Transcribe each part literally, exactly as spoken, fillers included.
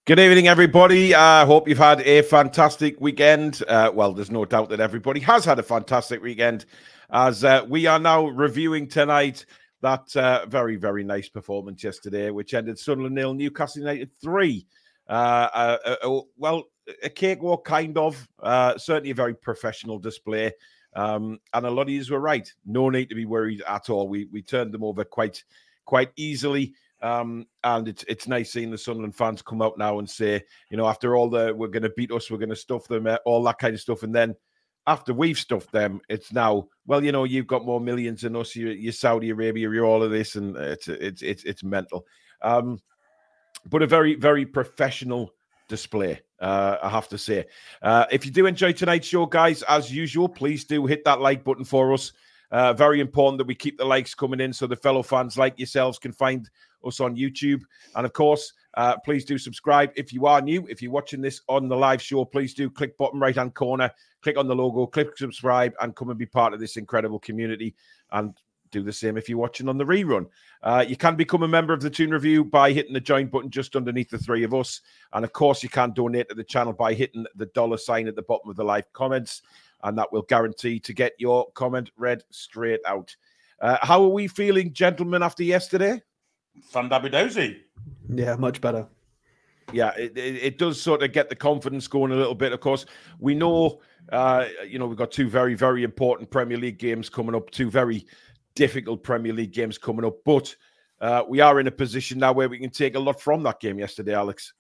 Good evening, everybody. I uh, hope you've had a fantastic weekend. Uh, well, there's no doubt that everybody has had a fantastic weekend, as uh, we are now reviewing tonight that uh, very, very nice performance yesterday, which ended Sunderland nil, Newcastle United three. Uh, uh, uh, well, a cakewalk, kind of. Uh, certainly a very professional display. Um, and a lot of you were right. No need to be worried at all. We we turned them over quite, quite easily. Um, and it's it's nice seeing the Sunderland fans come out now and say, you know, after all the we're going to beat us, we're going to stuff them, uh, all that kind of stuff. And then after we've stuffed them, it's now, well, you know, you've got more millions than us. You're, you're Saudi Arabia, you're all of this, and it's it's it's it's mental. Um, but a very very professional display, uh, I have to say. Uh, if you do enjoy tonight's show, guys, as usual, please do hit that like button for us. Uh, very important that we keep the likes coming in so the fellow fans like yourselves can find us on YouTube. And of course, uh, please do subscribe if you are new. If you're watching this on the live show, please do click bottom right hand corner, click on the logo, click subscribe, and come and be part of this incredible community. And do the same if you're watching on the rerun. Uh, you can become a member of the Toon Review by hitting the join button just underneath the three of us. And of course, you can donate to the channel by hitting the dollar sign at the bottom of the live comments. And that will guarantee to get your comment read straight out. Uh, how are we feeling, gentlemen, after yesterday? Fandabidozi. Yeah, much better. Yeah, it, it, it does sort of get the confidence going a little bit. Of course, we know, uh, you know, we've got two very, very important Premier League games coming up, two very difficult Premier League games coming up. But uh, we are in a position now where we can take a lot from that game yesterday, Alex.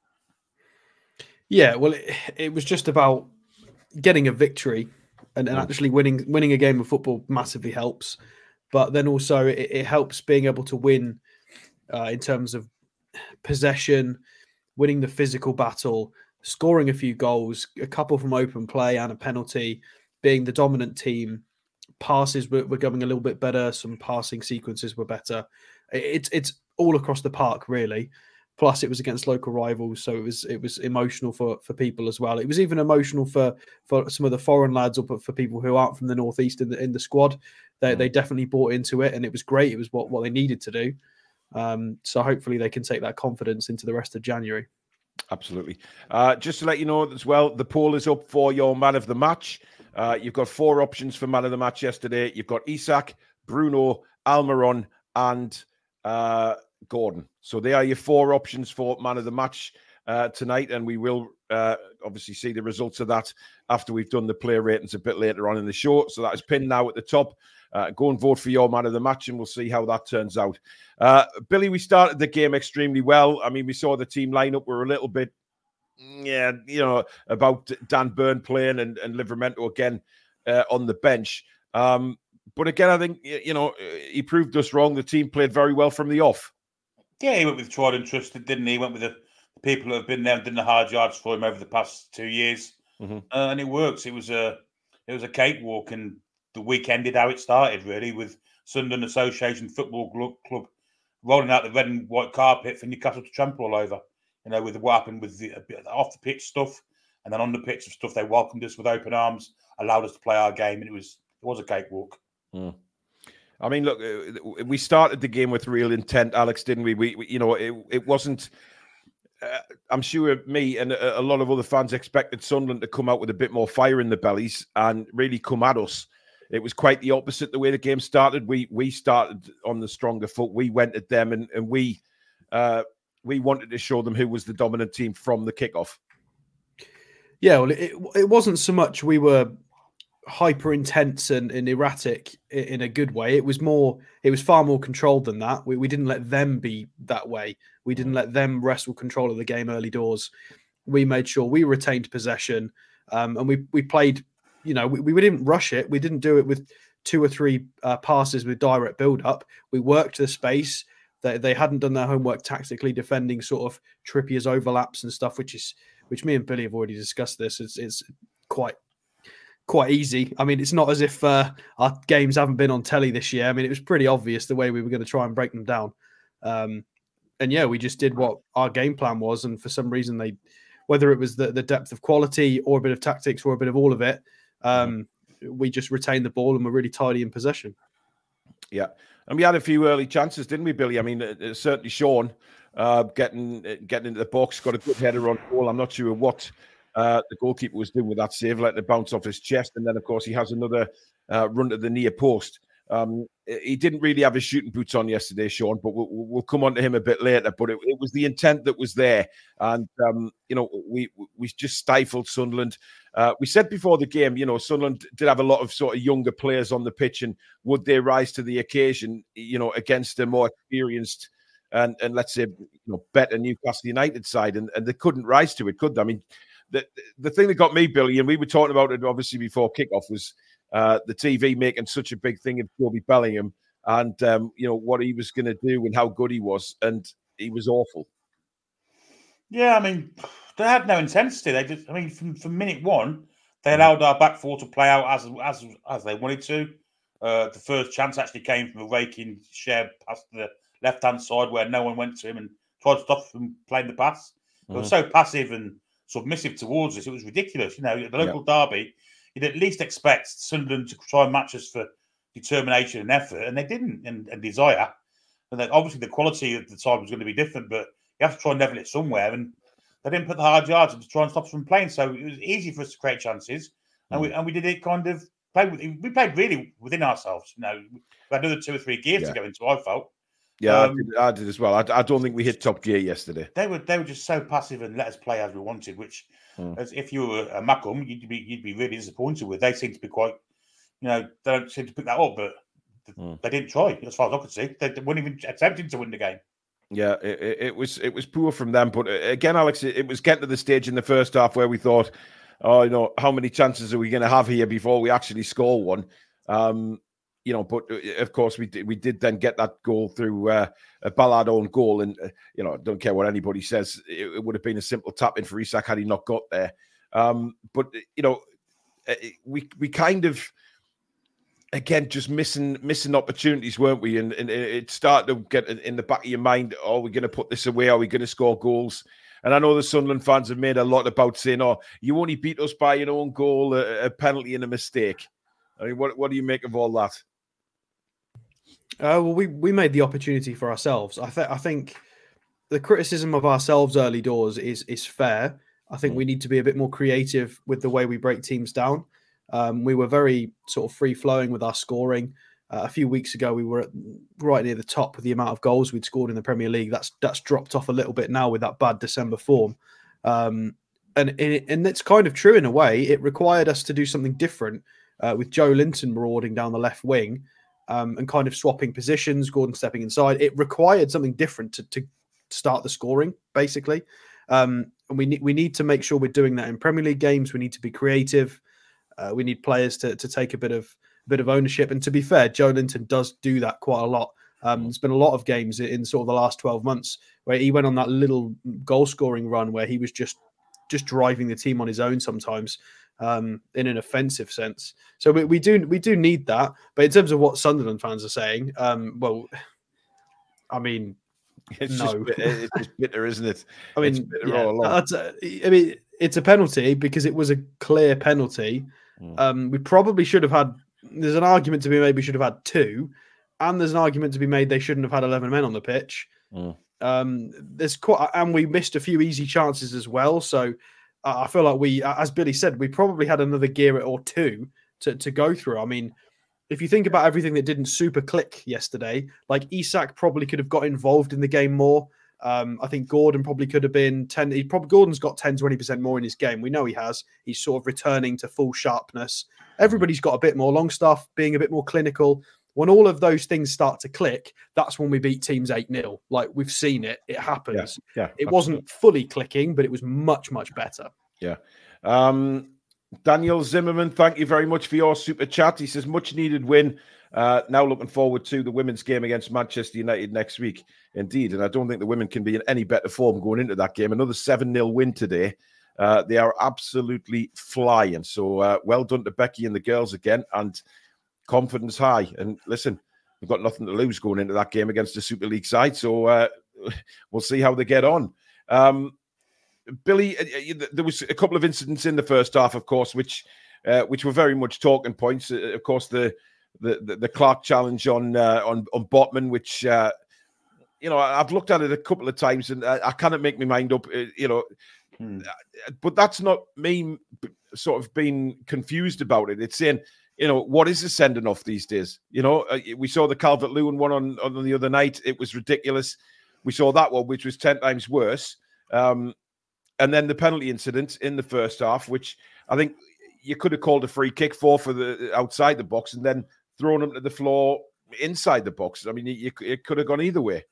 Yeah, well, it, it was just about getting a victory. And, and actually winning winning a game of football massively helps. But then also it, it helps being able to win uh, in terms of possession, winning the physical battle, scoring a few goals, a couple from open play and a penalty, being the dominant team. Passes were, were going a little bit better. Some passing sequences were better. It's it's all across the park, really. Plus, it was against local rivals, so it was it was emotional for, for people as well. It was even emotional for, for some of the foreign lads, or for people who aren't from the northeast in the in the squad. They mm. they definitely bought into it, and it was great. It was what, what they needed to do. Um, so hopefully they can take that confidence into the rest of January. Absolutely. Uh, just to let you know as well, the poll is up for your man of the match. Uh, you've got four options for man of the match yesterday. You've got Isak, Bruno, Almiron, and uh, Gordon. So they are your four options for man of the match uh, tonight, and we will uh, obviously see the results of that after we've done the player ratings a bit later on in the show. So that is pinned now at the top. Uh, go and vote for your man of the match, and we'll see how that turns out. Uh, Billy, we started the game extremely well. I mean, we saw the team lineup were a little bit, yeah, you know, about Dan Burn playing and, and Livramento again uh, on the bench. Um, but again, I think, you know, he proved us wrong. The team played very well from the off. Yeah, he went with tried and trusted, didn't he? He went with the people that have been there and done the hard yards for him over the past two years, mm-hmm. uh, and it works. It was a it was a cakewalk, and the week ended how it started, really, with Sunderland Association Football Club rolling out the red and white carpet for Newcastle to trample all over. You know, with what happened with the, the off the pitch stuff, and then on the pitch of stuff, they welcomed us with open arms, allowed us to play our game, and it was it was a cakewalk. Mm. I mean, look, we started the game with real intent, Alex, didn't we? We, we you know, it, it wasn't. Uh, I'm sure me and a, a lot of other fans expected Sunderland to come out with a bit more fire in the bellies and really come at us. It was quite the opposite the way the game started. We we started on the stronger foot. We went at them, and and we uh, we wanted to show them who was the dominant team from the kickoff. Yeah, well, it it wasn't so much we were hyper intense and, and erratic in a good way. It was more, it was far more controlled than that. We, we didn't let them be that way. We didn't let them wrestle control of the game early doors. We made sure we retained possession, um, and we we played, you know, we, we didn't rush it. We didn't do it with two or three uh, passes with direct build up. We worked the space. They, they hadn't done their homework tactically defending sort of Trippier's overlaps and stuff, which is, which me and Billy have already discussed this. It's, it's quite, quite easy. I mean, it's not as if uh, our games haven't been on telly this year. I mean, it was pretty obvious the way we were going to try and break them down. Um, and yeah, we just did what our game plan was. And for some reason, they, whether it was the, the depth of quality or a bit of tactics or a bit of all of it, um, we just retained the ball and were really tidy in possession. Yeah. And we had a few early chances, didn't we, Billy? I mean, uh, certainly Sean uh, getting uh, getting into the box, got a good header on goal. I'm not sure what uh, the goalkeeper was doing with that save, letting it bounce off his chest. And then, of course, he has another uh, run to the near post. Um, he didn't really have his shooting boots on yesterday, Sean, but we'll, we'll come on to him a bit later. But it, it was the intent that was there. And, um, you know, we we just stifled Sunderland. Uh, we said before the game, you know, Sunderland did have a lot of sort of younger players on the pitch, and would they rise to the occasion, you know, against a more experienced and, and let's say, you know, better Newcastle United side? And, and they couldn't rise to it, could they? I mean, the, the thing that got me, Billy, and we were talking about it obviously before kickoff, was uh, the T V making such a big thing of Kobe Bellingham and, um, you know, what he was going to do and how good he was. And he was awful. Yeah, I mean, they had no intensity. They just, I mean, from, from minute one, they allowed our back four to play out as as as they wanted to. Uh, the first chance actually came from a raking share past the left-hand side where no one went to him and tried to stop him from playing the pass. They mm-hmm. were so passive and submissive towards us. It was ridiculous. You know, at the local yep. derby, you'd at least expect Sunderland to try and match us for determination and effort, and they didn't, and, and desire. And then obviously the quality at the time was going to be different, but you have to try and level it somewhere. And they didn't put the hard yards to try and stop us from playing. So it was easy for us to create chances. And we and we did it kind of play with, we played really within ourselves. You know, we had another two or three gears yeah. to go into, I felt. Yeah, um, I, did, I did as well. I, I don't think we hit top gear yesterday. They were they were just so passive and let us play as we wanted, which mm. as if you were a Macum, you'd be you'd be really disappointed with. They seem to be quite, you know, they don't seem to pick that up, but mm. they didn't try, as far as I could see. They, they weren't even attempting to win the game. Yeah, it, it was it was poor from them. But again, Alex, it, it was getting to the stage in the first half where we thought, oh, you know, how many chances are we going to have here before we actually score one? Um, you know, but of course we did, we did then get that goal through uh, a Ballard own goal, and uh, you know, I don't care what anybody says, it, it would have been a simple tap in for Isak had he not got there. Um, but you know, we we kind of. Again, just missing missing opportunities, weren't we? And, and it started to get in the back of your mind, are we going to put this away? Are we going to score goals? And I know the Sunderland fans have made a lot about saying, oh, you only beat us by your own goal, a, a penalty and a mistake. I mean, what, what do you make of all that? Uh, well, we, we made the opportunity for ourselves. I, th- I think the criticism of ourselves early doors is, is fair. I think mm. we need to be a bit more creative with the way we break teams down. Um, we were very sort of free-flowing with our scoring. Uh, a few weeks ago, we were at, right near the top with the amount of goals we'd scored in the Premier League. That's that's dropped off a little bit now with that bad December form. Um, and, and, and it's kind of true in a way. It required us to do something different uh, with Joe Linton marauding down the left wing um, and kind of swapping positions, Gordon stepping inside. It required something different to, to start the scoring, basically. Um, and we need, we need to make sure we're doing that in Premier League games. We need to be creative. Uh, we need players to to take a bit of a bit of ownership, and to be fair, Joe Linton does do that quite a lot. Um, there's been a lot of games in sort of the last twelve months where he went on that little goal scoring run where he was just just driving the team on his own sometimes um, in an offensive sense. So we, we do we do need that. But in terms of what Sunderland fans are saying, um, well, I mean, it's no, just, it's just bitter, isn't it? I mean, yeah, that's a, I mean, it's a penalty because it was a clear penalty. Mm. Um, we probably should have had. There's an argument to be made we should have had two, and there's an argument to be made they shouldn't have had eleven men on the pitch. Mm. Um, there's quite, and we missed a few easy chances as well. So uh, I feel like we, as Billy said, we probably had another gear or two to to go through. I mean, if you think about everything that didn't super click yesterday, like Isak probably could have got involved in the game more. Um, I think Gordon probably could have been ten. He probably Gordon's got ten, twenty percent more in his game. We know he has. He's sort of returning to full sharpness. Everybody's got a bit more. Longstaff being a bit more clinical. When all of those things start to click, that's when we beat teams eight nil. Like we've seen it. It happens. Yeah, yeah, it absolutely. Wasn't fully clicking, but it was much, much better. Yeah. Um, Daniel Zimmerman, thank you very much for your super chat. He says, much needed win. Uh, now looking forward to the women's game against Manchester United next week. Indeed. And I don't think the women can be in any better form going into that game. Another seven nil win today. Uh, they are absolutely flying. So uh, well done to Becky and the girls again. And confidence high. And listen, we've got nothing to lose going into that game against the Super League side. So uh, we'll see how they get on. Um, Billy, there was a couple of incidents in the first half, of course, which uh, which were very much talking points. Uh, of course, the the, the, the Clark challenge on uh, on on Botman, which uh, you know I've looked at it a couple of times and I, I cannot make my mind up. You know, hmm. but that's not me sort of being confused about it. It's saying, you know, what is the sending off these days? You know, uh, we saw the Calvert-Lewin one on, on the other night. It was ridiculous. We saw that one, which was ten times worse. Um, and then the penalty incident in the first half, which I think you could have called a free kick for for the outside the box and then thrown him to the floor inside the box. I mean, you, it could have gone either way.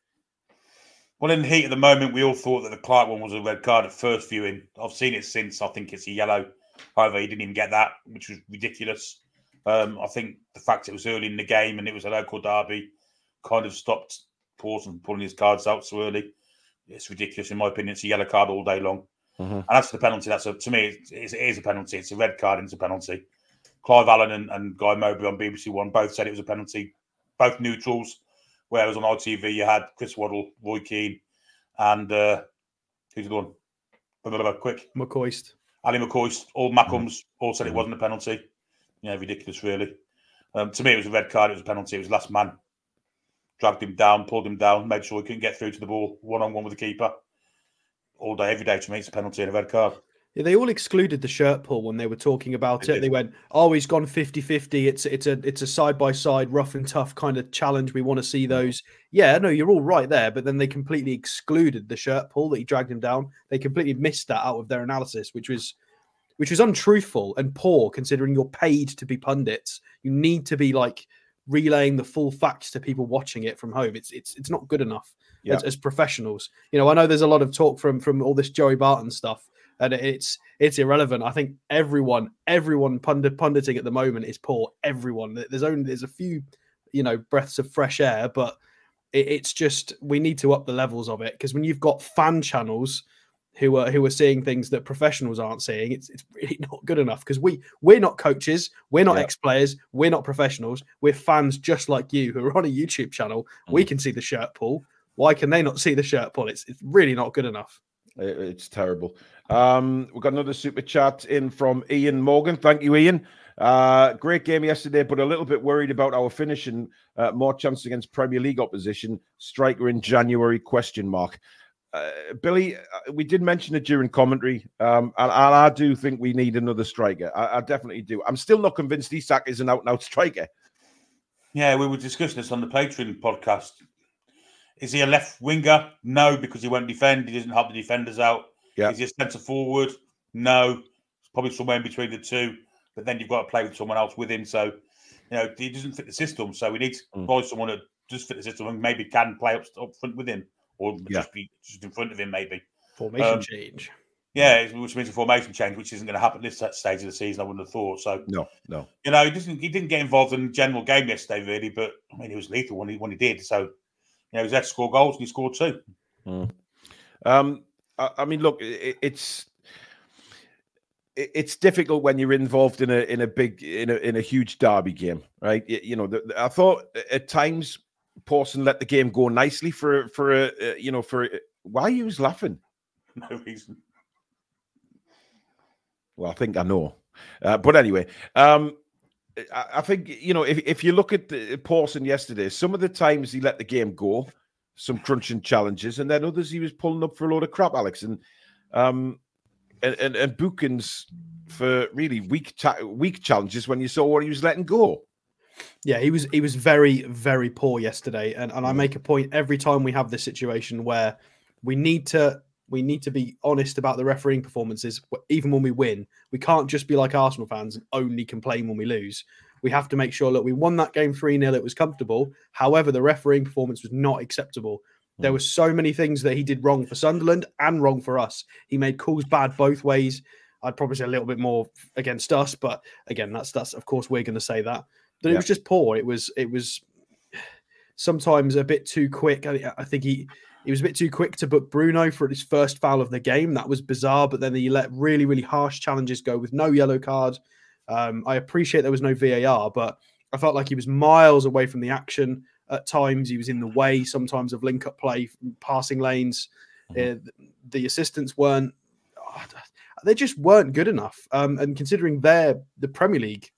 Well, in the heat of the moment, we all thought that the Clark one was a red card at first viewing. I've seen it since. I think it's a yellow. However, he didn't even get that, which was ridiculous. Um, I think the fact it was early in the game and it was a local derby kind of stopped Pawson pulling his cards out so early. It's ridiculous, in my opinion. It's a yellow card all day long. Mm-hmm. And that's the penalty. That's a, to me, it's, it is a penalty. It's a red card and it's a penalty. Clive Allen and, and Guy Mowbray on B B C One both said it was a penalty. Both neutrals. Whereas on I T V, you had Chris Waddle, Roy Keane, and uh, who's the one? Quick. McCoist. Ali McCoist. All Maccombs all said it wasn't a penalty. Yeah, ridiculous, really. Um, to me, it was a red card. It was a penalty. It was last man. Dragged him down, pulled him down, made sure he couldn't get through to the ball one-on-one with the keeper. All day, every day, to me, it's a penalty and a red card. Yeah, they all excluded the shirt pull when they were talking about they it. Did. They went, oh, he's gone fifty-fifty. It's, it's a it's a side-by-side, rough and tough kind of challenge. We want to see those. Yeah, no, you're all right there. But then they completely excluded the shirt pull that he dragged him down. They completely missed that out of their analysis, which was... which was untruthful and poor considering you're paid to be pundits. You need to be like relaying the full facts to people watching it from home. It's it's it's not good enough yeah. as, as professionals. You know, I know there's a lot of talk from from all this Joey Barton stuff, and it's it's irrelevant. I think everyone everyone pundit punditing at the moment is poor. Everyone. There's only there's a few, you know, breaths of fresh air, but it, it's just we need to up the levels of it because when you've got fan channels who are who are seeing things that professionals aren't seeing, it's it's really not good enough because we we're not coaches, we're not yeah. ex-players, we're not professionals, we're fans just like you who are on a YouTube channel. Mm. We can see the shirt pull. Why can they not see the shirt pull? It's it's really not good enough. It's terrible. Um, we've got another super chat in from Ian Morgan. Thank you, Ian. Uh, great game yesterday, but a little bit worried about our finish and uh, more chance against Premier League opposition. Striker in January? Question mark. Uh, Billy, uh, we did mention it during commentary, um, and, and I do think we need another striker. I, I definitely do. I'm still not convinced Isak is an out-and-out striker. Yeah, we were discussing this on the Patreon podcast. Is he a left winger? No, because he won't defend. He doesn't help the defenders out. Yeah. Is he a centre forward? No. It's probably somewhere in between the two. But then you've got to play with someone else with him. So, you know, he doesn't fit the system. So we need to mm. buy someone that does fit the system and maybe can play up, up front with him. Or yeah. just be just in front of him, maybe. Formation um, change. Yeah, which means a formation change, which isn't going to happen at this stage of the season, I wouldn't have thought. So no, no. You know, he didn't he didn't get involved in the general game yesterday, really, but I mean he was lethal when he when he did. So, you know, he was there to score goals and he scored two. Mm. Um, I, I mean, look, it, it's it, it's difficult when you're involved in a in a big in a in a huge derby game, right? You, you know, the, the, I thought at times Pawson let the game go nicely for for a uh, you know for a, why he was laughing. No reason. Well, I think I know, uh, but anyway, um, I, I think you know if if you look at the, Pawson yesterday, some of the times he let the game go, some crunching challenges, and then others he was pulling up for a load of crap, Alex, and um, and and, and Bookins for really weak ta- weak challenges when you saw what he was letting go. Yeah, he was he was very, very poor yesterday. And, and I make a point every time we have this situation where we need to we need to be honest about the refereeing performances, even when we win. We can't just be like Arsenal fans and only complain when we lose. We have to make sure, look, we won that game three nil, it was comfortable. However, the refereeing performance was not acceptable. Mm. There were so many things that he did wrong for Sunderland and wrong for us. He made calls bad both ways. I'd probably say a little bit more against us, but again, that's that's of course we're going to say that. But yeah. It was just poor. It was it was sometimes a bit too quick. I, I think he he was a bit too quick to book Bruno for his first foul of the game. That was bizarre. But then he let really, really harsh challenges go with no yellow card. Um, I appreciate there was no V A R, but I felt like he was miles away from the action at times. He was in the way sometimes of link-up play, passing lanes. Mm-hmm. Uh, the assistants weren't... Oh, they just weren't good enough. Um, and considering they're the Premier League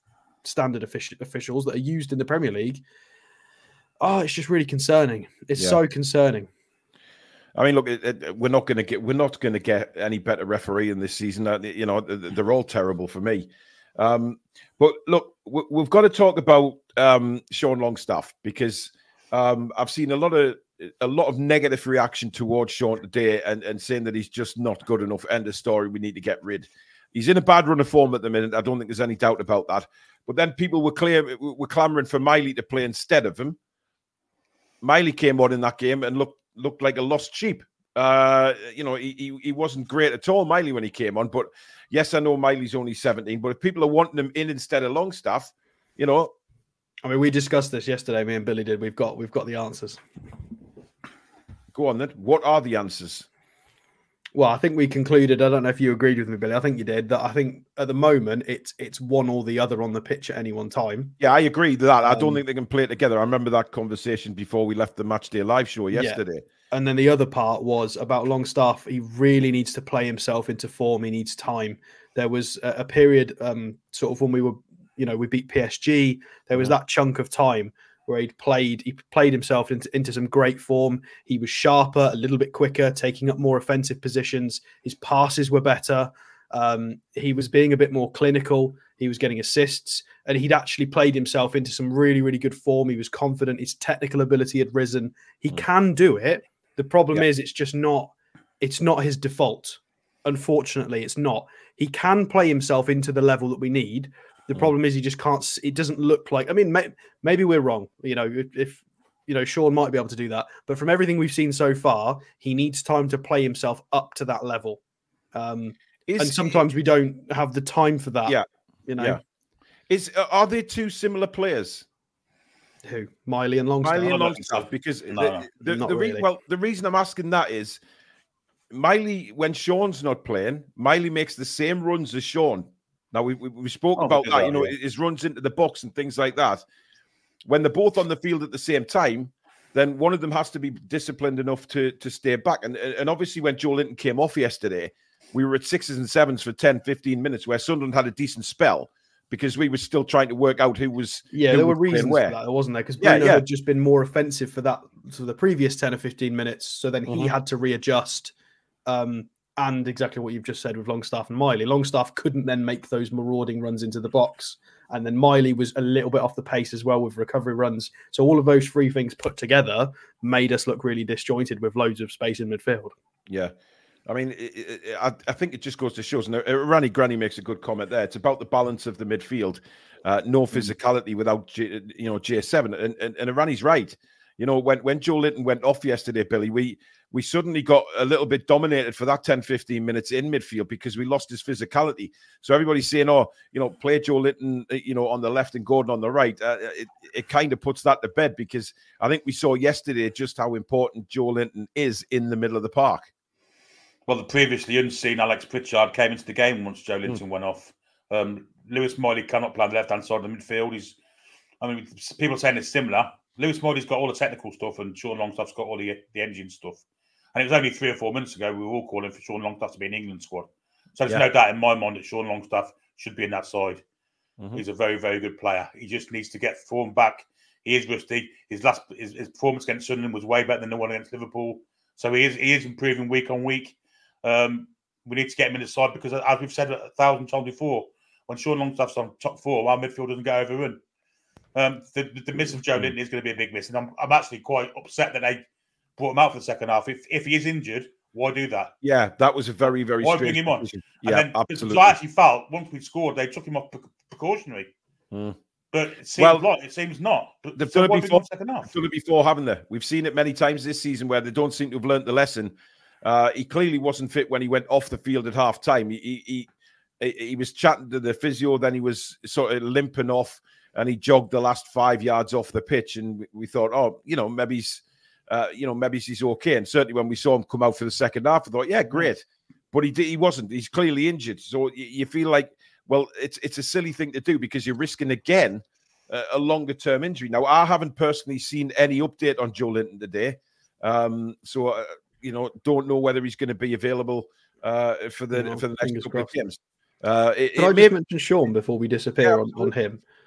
standard offici- officials that are used in the Premier League. Oh, it's just really concerning. It's yeah. so concerning. I mean, look, it, it, we're not going to get we're not going to get any better referee in this season. Uh, you know, they're all terrible for me. Um, but look, we, we've got to talk about um, Sean Longstaff, because um, I've seen a lot of a lot of negative reaction towards Sean today, and, and saying that he's just not good enough. End of story. We need to get rid. He's in a bad run of form at the minute. I don't think there's any doubt about that. But then people were clear were clamoring for Miley to play instead of him. Miley came on in that game and looked looked like a lost sheep. Uh, you know, he, he he wasn't great at all, Miley, when he came on. But yes, I know Miley's only seventeen. But if people are wanting him in instead of Longstaff, you know, I mean, we discussed this yesterday. Me and Billy did. We've got we've got the answers. Go on then. What are the answers? Well, I think we concluded. I don't know if you agreed with me, Billy. I think you did. That I think at the moment it's it's one or the other on the pitch at any one time. Yeah, I agree with that. I don't um, think they can play together. I remember that conversation before we left the Matchday live show yesterday. Yeah. And then the other part was about Longstaff. He really needs to play himself into form. He needs time. There was a, a period, um, sort of when we were, you know, we beat P S G. There was mm-hmm. that chunk of time where he'd played, he played himself into, into some great form. He was sharper, a little bit quicker, taking up more offensive positions. His passes were better. Um, he was being a bit more clinical. He was getting assists, and he'd actually played himself into some really, really good form. He was confident. His technical ability had risen. He mm. can do it. The problem yeah. is it's just not, it's not his default. Unfortunately, it's not. He can play himself into the level that we need. The problem is he just can't, it doesn't look like, I mean, may, maybe we're wrong. You know, if, if, you know, Sean might be able to do that. But from everything we've seen so far, he needs time to play himself up to that level. Um, is, and sometimes we don't have the time for that. Yeah. You know, yeah. Is, are they two similar players? Who? Miley and Longstaff? Miley and Longstaff, because no, the, the, not the re- really. well, the reason I'm asking that is Miley, when Sean's not playing, Miley makes the same runs as Sean. Now, we, we, we spoke oh, about that, that, you know, yeah. his runs into the box and things like that. When they're both on the field at the same time, then one of them has to be disciplined enough to, to stay back. And, and obviously, when Joe Linton came off yesterday, we were at sixes and sevens for ten, fifteen minutes, where Sunderland had a decent spell because we were still trying to work out who was Yeah, who there were was reasons where. for that, wasn't there? Because Bruno yeah, yeah. had just been more offensive for that, for the previous ten or fifteen minutes. So then he mm-hmm. had to readjust. Um, And exactly what you've just said with Longstaff and Miley. Longstaff couldn't then make those marauding runs into the box. And then Miley was a little bit off the pace as well with recovery runs. So all of those three things put together made us look really disjointed with loads of space in midfield. Yeah. I mean, it, it, I, I think it just goes to show. And Rani Granny makes a good comment there. It's about the balance of the midfield. Uh, no physicality without, G, you know, J seven. And, and, and Rani's right. You know, when, when Joe Linton went off yesterday, Billy, we we suddenly got a little bit dominated for that ten, fifteen minutes in midfield because we lost his physicality. So everybody's saying, oh, you know, play Joe Linton, you know, on the left and Gordon on the right. Uh, it it kind of puts that to bed, because I think we saw yesterday just how important Joe Linton is in the middle of the park. Well, the previously unseen Alex Pritchard came into the game once Joe Linton mm. went off. Um, Lewis Miley cannot play on the left-hand side of the midfield. He's, I mean, people saying it's similar. Lewis Miley's got all the technical stuff, and Sean Longstaff's got all the the engine stuff. And it was only three or four minutes ago we were all calling for Sean Longstaff to be in England squad. So there's yeah. no doubt in my mind that Sean Longstaff should be in that side. Mm-hmm. He's a very, very good player. He just needs to get form back. He is rusty. His last his, his performance against Sunderland was way better than the one against Liverpool. So he is he is improving week on week. Um, we need to get him in the side, because, as we've said a thousand times before, when Sean Longstaff's on top four, our midfield doesn't get overrun. Um, the, the miss of Joe Linton is going to be a big miss, and I'm, I'm actually quite upset that they brought him out for the second half. If if he is injured, why do that? Yeah, that was a very, very why bring him on? Decision. And yeah, then, absolutely. I actually felt once we scored, they took him off precautionary. Mm. But it seems well, like it seems not. But they've so done it before. Second half? They've done it before, haven't they? We've seen it many times this season where they don't seem to have learnt the lesson. Uh, he clearly wasn't fit when he went off the field at half time. He, he he he was chatting to the physio, then he was sort of limping off, and he jogged the last five yards off the pitch. And we, we thought, oh, you know, maybe he's, uh, you know, maybe he's okay. And certainly when we saw him come out for the second half, I thought, yeah, great. But he did, he wasn't. He's clearly injured. So you, you feel like, well, it's it's a silly thing to do, because you're risking again a, a longer term injury. Now, I haven't personally seen any update on Joe Linton today, um, so uh, you know, don't know whether he's going to be available uh, for the no, for the next couple of games. Uh, it, Can it I may... just mention Sean before we disappear yeah, on, on him?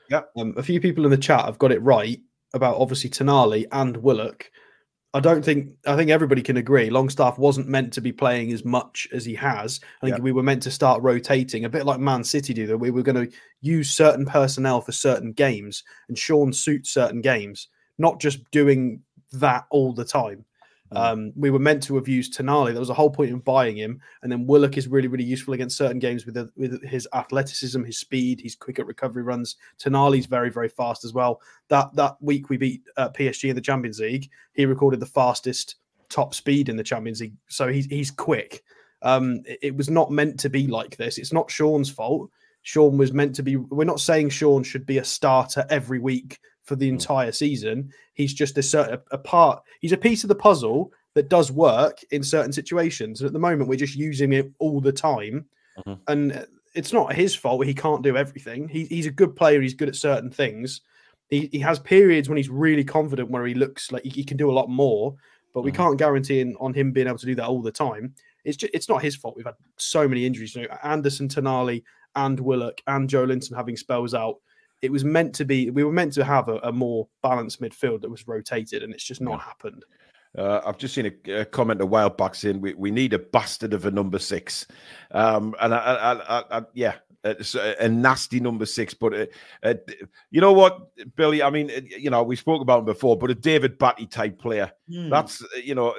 Yeah. Um, a few people in the chat have got it right about obviously Tonali and Willock. I don't think I think everybody can agree Longstaff wasn't meant to be playing as much as he has. I think yeah. we were meant to start rotating a bit like Man City do, that we were going to use certain personnel for certain games, and Sean suits certain games, not just doing that all the time. Um, we were meant to have used Tonali. There was a whole point in buying him. And then Willock is really, really useful against certain games with, the, with his athleticism, his speed. He's quick at recovery runs. Tonali's very, very fast as well. That that week we beat uh, P S G in the Champions League, he recorded the fastest top speed in the Champions League. So he's, he's quick. Um, it, it was not meant to be like this. It's not Sean's fault. Sean was meant to be. We're not saying Sean should be a starter every week for the entire season. He's just a certain a part. He's a piece of the puzzle that does work in certain situations. And at the moment, we're just using it all the time, mm-hmm. and it's not his fault. He can't do everything. He, he's a good player. He's good at certain things. He, he has periods when he's really confident where he looks like he, he can do a lot more, but we mm-hmm. can't guarantee in, on him being able to do that all the time. It's just, it's not his fault. We've had so many injuries. You know, Anderson, Tonali, and Willock, and Joe Linton having spells out. It was meant to be, we were meant to have a, a more balanced midfield that was rotated, and it's just not yeah. happened. Uh, I've just seen a, a comment a while back saying we, we need a bastard of a number six. Um, and I, I, I, I, yeah, it's a, a nasty number six. But uh, uh, you know what, Billy? I mean, you know, we spoke about him before, but a David Batty type player. Mm. That's, you know,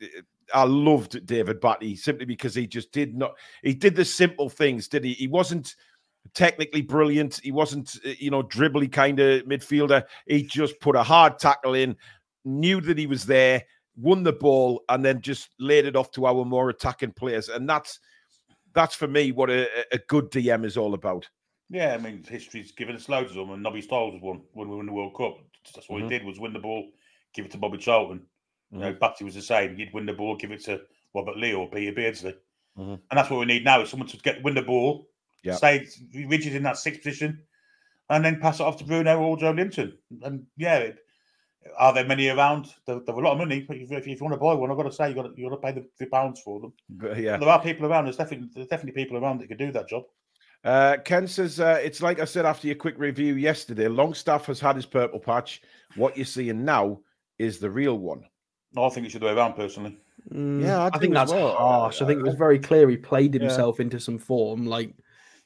I loved David Batty simply because he just did not, he did the simple things, did he? He wasn't technically brilliant. He wasn't, you know, dribbly kind of midfielder. He just put a hard tackle in, knew that he was there, won the ball, and then just laid it off to our more attacking players. And that's, that's for me what a, a good D M is all about. Yeah, I mean, history's given us loads of them, and Nobby Stiles was one when we won the World Cup. That's what mm-hmm. he did, was win the ball, give it to Bobby Charlton. Mm-hmm. You know, Batty was the same. He'd win the ball, give it to Robert Lee or Peter Beardsley. Mm-hmm. And that's what we need now, is someone to get win the ball, yeah. stay rigid in that sixth position, and then pass it off to Bruno or Joe Linton. And yeah, it, are there many around? They're, they're a lot of money, but if, if you want to buy one, I've got to say, you've got to, you got to pay the, the pounds for them. But, yeah. There are people around. There's definitely, there's definitely people around that could do that job. Uh, Ken says, uh, it's like I said after your quick review yesterday, Longstaff has had his purple patch. What you're seeing now is the real one. No, I think it should be around, personally. Mm, yeah, I, I think that's well. harsh. I think it was very clear he played himself yeah. into some form. Like,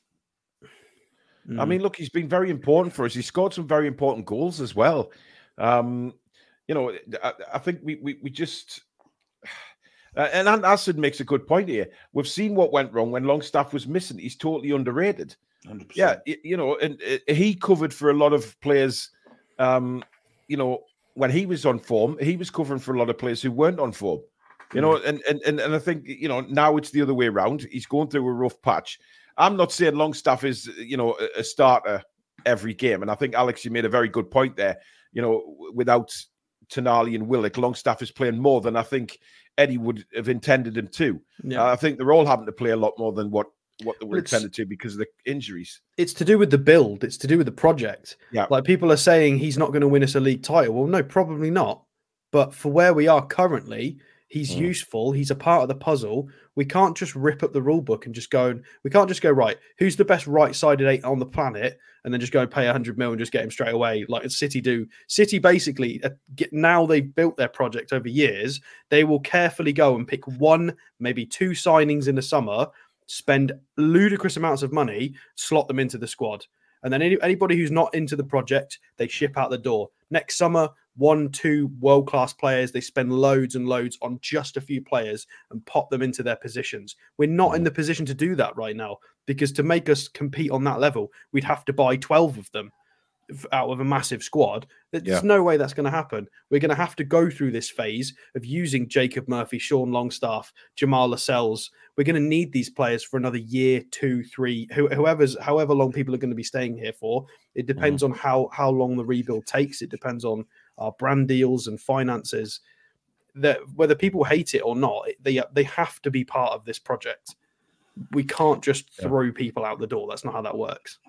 mm. I mean, look, he's been very important for us. He scored some very important goals as well. Um, you know, I, I think we, we we just uh, and Acid makes a good point here. We've seen what went wrong when Longstaff was missing. He's totally underrated. one hundred percent. Yeah, you know, and uh, he covered for a lot of players. Um, you know, when he was on form, he was covering for a lot of players who weren't on form. You know, and and and, and I think, you know, now it's the other way around. He's going through a rough patch. I'm not saying Longstaff is, you know, a, a starter every game. And I think, Alex, you made a very good point there. You know, without Tonali and Willock, Longstaff is playing more than I think Eddie would have intended him to. Yeah. Uh, I think they're all having to play a lot more than what, what they were it's, intended to because of the injuries. It's to do with the build. It's to do with the project. Yeah. Like, people are saying he's not going to win us a league title. Well, no, probably not. But for where we are currently, he's mm. useful. He's a part of the puzzle. We can't just rip up the rule book and just go, and we can't just go, right, who's the best right-sided eight on the planet? And then just go and pay one hundred mil and just get him straight away, like City do. City basically, uh, get, now they've built their project over years, they will carefully go and pick one, maybe two signings in the summer, spend ludicrous amounts of money, slot them into the squad. And then any, anybody who's not into the project, they ship out the door. Next summer, one, two world-class players, they spend loads and loads on just a few players and pop them into their positions. We're not in the position to do that right now, because to make us compete on that level, we'd have to buy twelve of them out of a massive squad. There's yeah. no way that's going to happen. We're going to have to go through this phase of using Jacob Murphy, Sean Longstaff, Jamal Lascelles. We're going to need these players for another year, two, three, whoever's, however long people are going to be staying here for. It depends mm. on how, how long the rebuild takes. It depends on our brand deals and finances. That whether people hate it or not, they they have to be part of this project. We can't just throw yeah. people out the door. That's not how that works.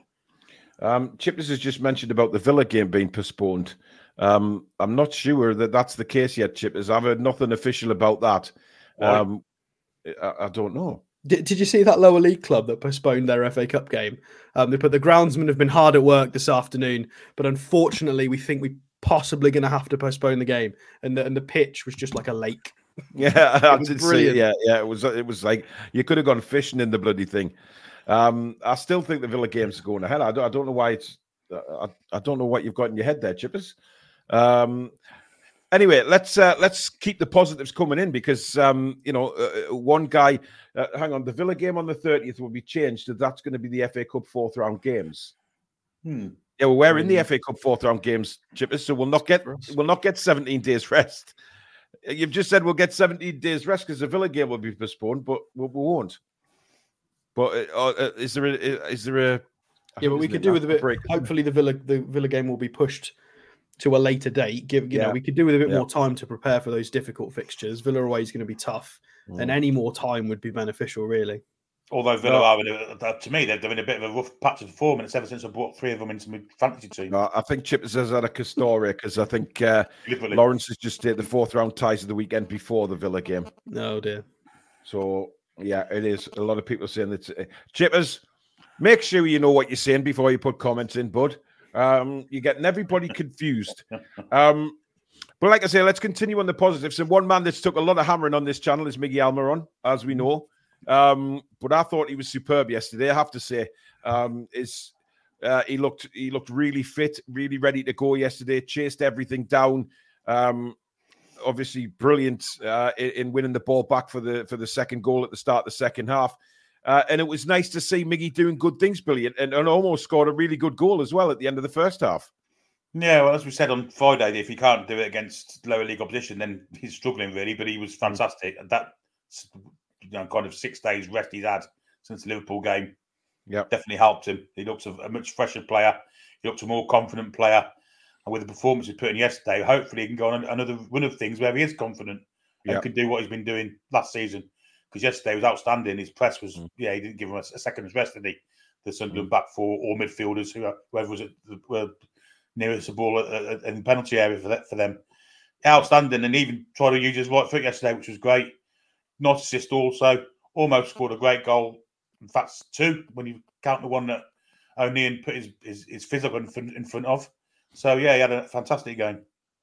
Um, Chippers has just mentioned about the Villa game being postponed. Um, I'm not sure that that's the case yet, Chippers. I've heard nothing official about that. Um, I, I don't know. Did, did you see that lower league club that postponed their F A Cup game? Um, they put the groundsmen have been hard at work this afternoon, but unfortunately, we think we're possibly going to have to postpone the game. And the, and the pitch was just like a lake. Yeah, I did see it. Yeah, yeah, it was. It was like you could have gone fishing in the bloody thing. Um, I still think the Villa game's going ahead. I don't, I don't know why it's. I, I don't know what you've got in your head there, Chippers. Um, Anyway, let's uh, let's keep the positives coming in because um, you know uh, one guy. Uh, hang on, the Villa game on the thirtieth will be changed. So that's going to be the F A Cup fourth round games. Hmm. Yeah, well, we're in the F A Cup fourth round games, Chippers. So we'll not get we'll not get seventeen days rest. You've just said we'll get seventeen days rest because the Villa game will be postponed, but we, we won't. But uh, uh, is there a, is there a? Yeah, but we could do with a bit. Break, hopefully, the Villa the Villa game will be pushed to a later date. Give you yeah. know, we could do with a bit yeah. more time to prepare for those difficult fixtures. Villa away is going to be tough, mm. and any more time would be beneficial, really. Although Villa no. are, in a, to me, they're doing a bit of a rough patch of performance ever since I brought three of them into my fantasy team. No, I think Chippers has had a Castoria because I think uh, Lawrence has just did the fourth round ties of the weekend before the Villa game. Oh dear. So yeah, it is. A lot of people saying that. Uh, Chippers, make sure you know what you're saying before you put comments in, bud. Um, you're getting everybody confused. Um, but like I say, let's continue on the positives. And one man that's took a lot of hammering on this channel is Miguel Almiron, as we know. Um, but I thought he was superb yesterday, I have to say. Um, is uh, he looked he looked really fit, really ready to go yesterday, chased everything down. Um, obviously brilliant uh, in, in winning the ball back for the for the second goal at the start of the second half. Uh, and it was nice to see Miggy doing good things, Billy, and, and almost scored a really good goal as well at the end of the first half. Yeah, well, as we said on Friday, if he can't do it against lower league opposition, then he's struggling really. But he was fantastic. And that, you know, kind of six days rest he's had since the Liverpool game, yeah, definitely helped him. He looks a, a much fresher player. He looks a more confident player. And with the performance he put in yesterday, hopefully he can go on another run of things where he is confident and yeah. can do what he's been doing last season. Because yesterday was outstanding. His press was, mm. yeah, he didn't give him a, a second's rest, did he? The Sunderland mm. back four or midfielders, who whoever was at the, were nearest the ball at, at, in the penalty area for, that, for them. Outstanding, and even tried to use his right foot yesterday, which was great. Nice assist also. Almost scored a great goal. In fact, two, when you count the one that O'Neill put his, his, his physical in front, in front of. So, yeah, he had a fantastic game.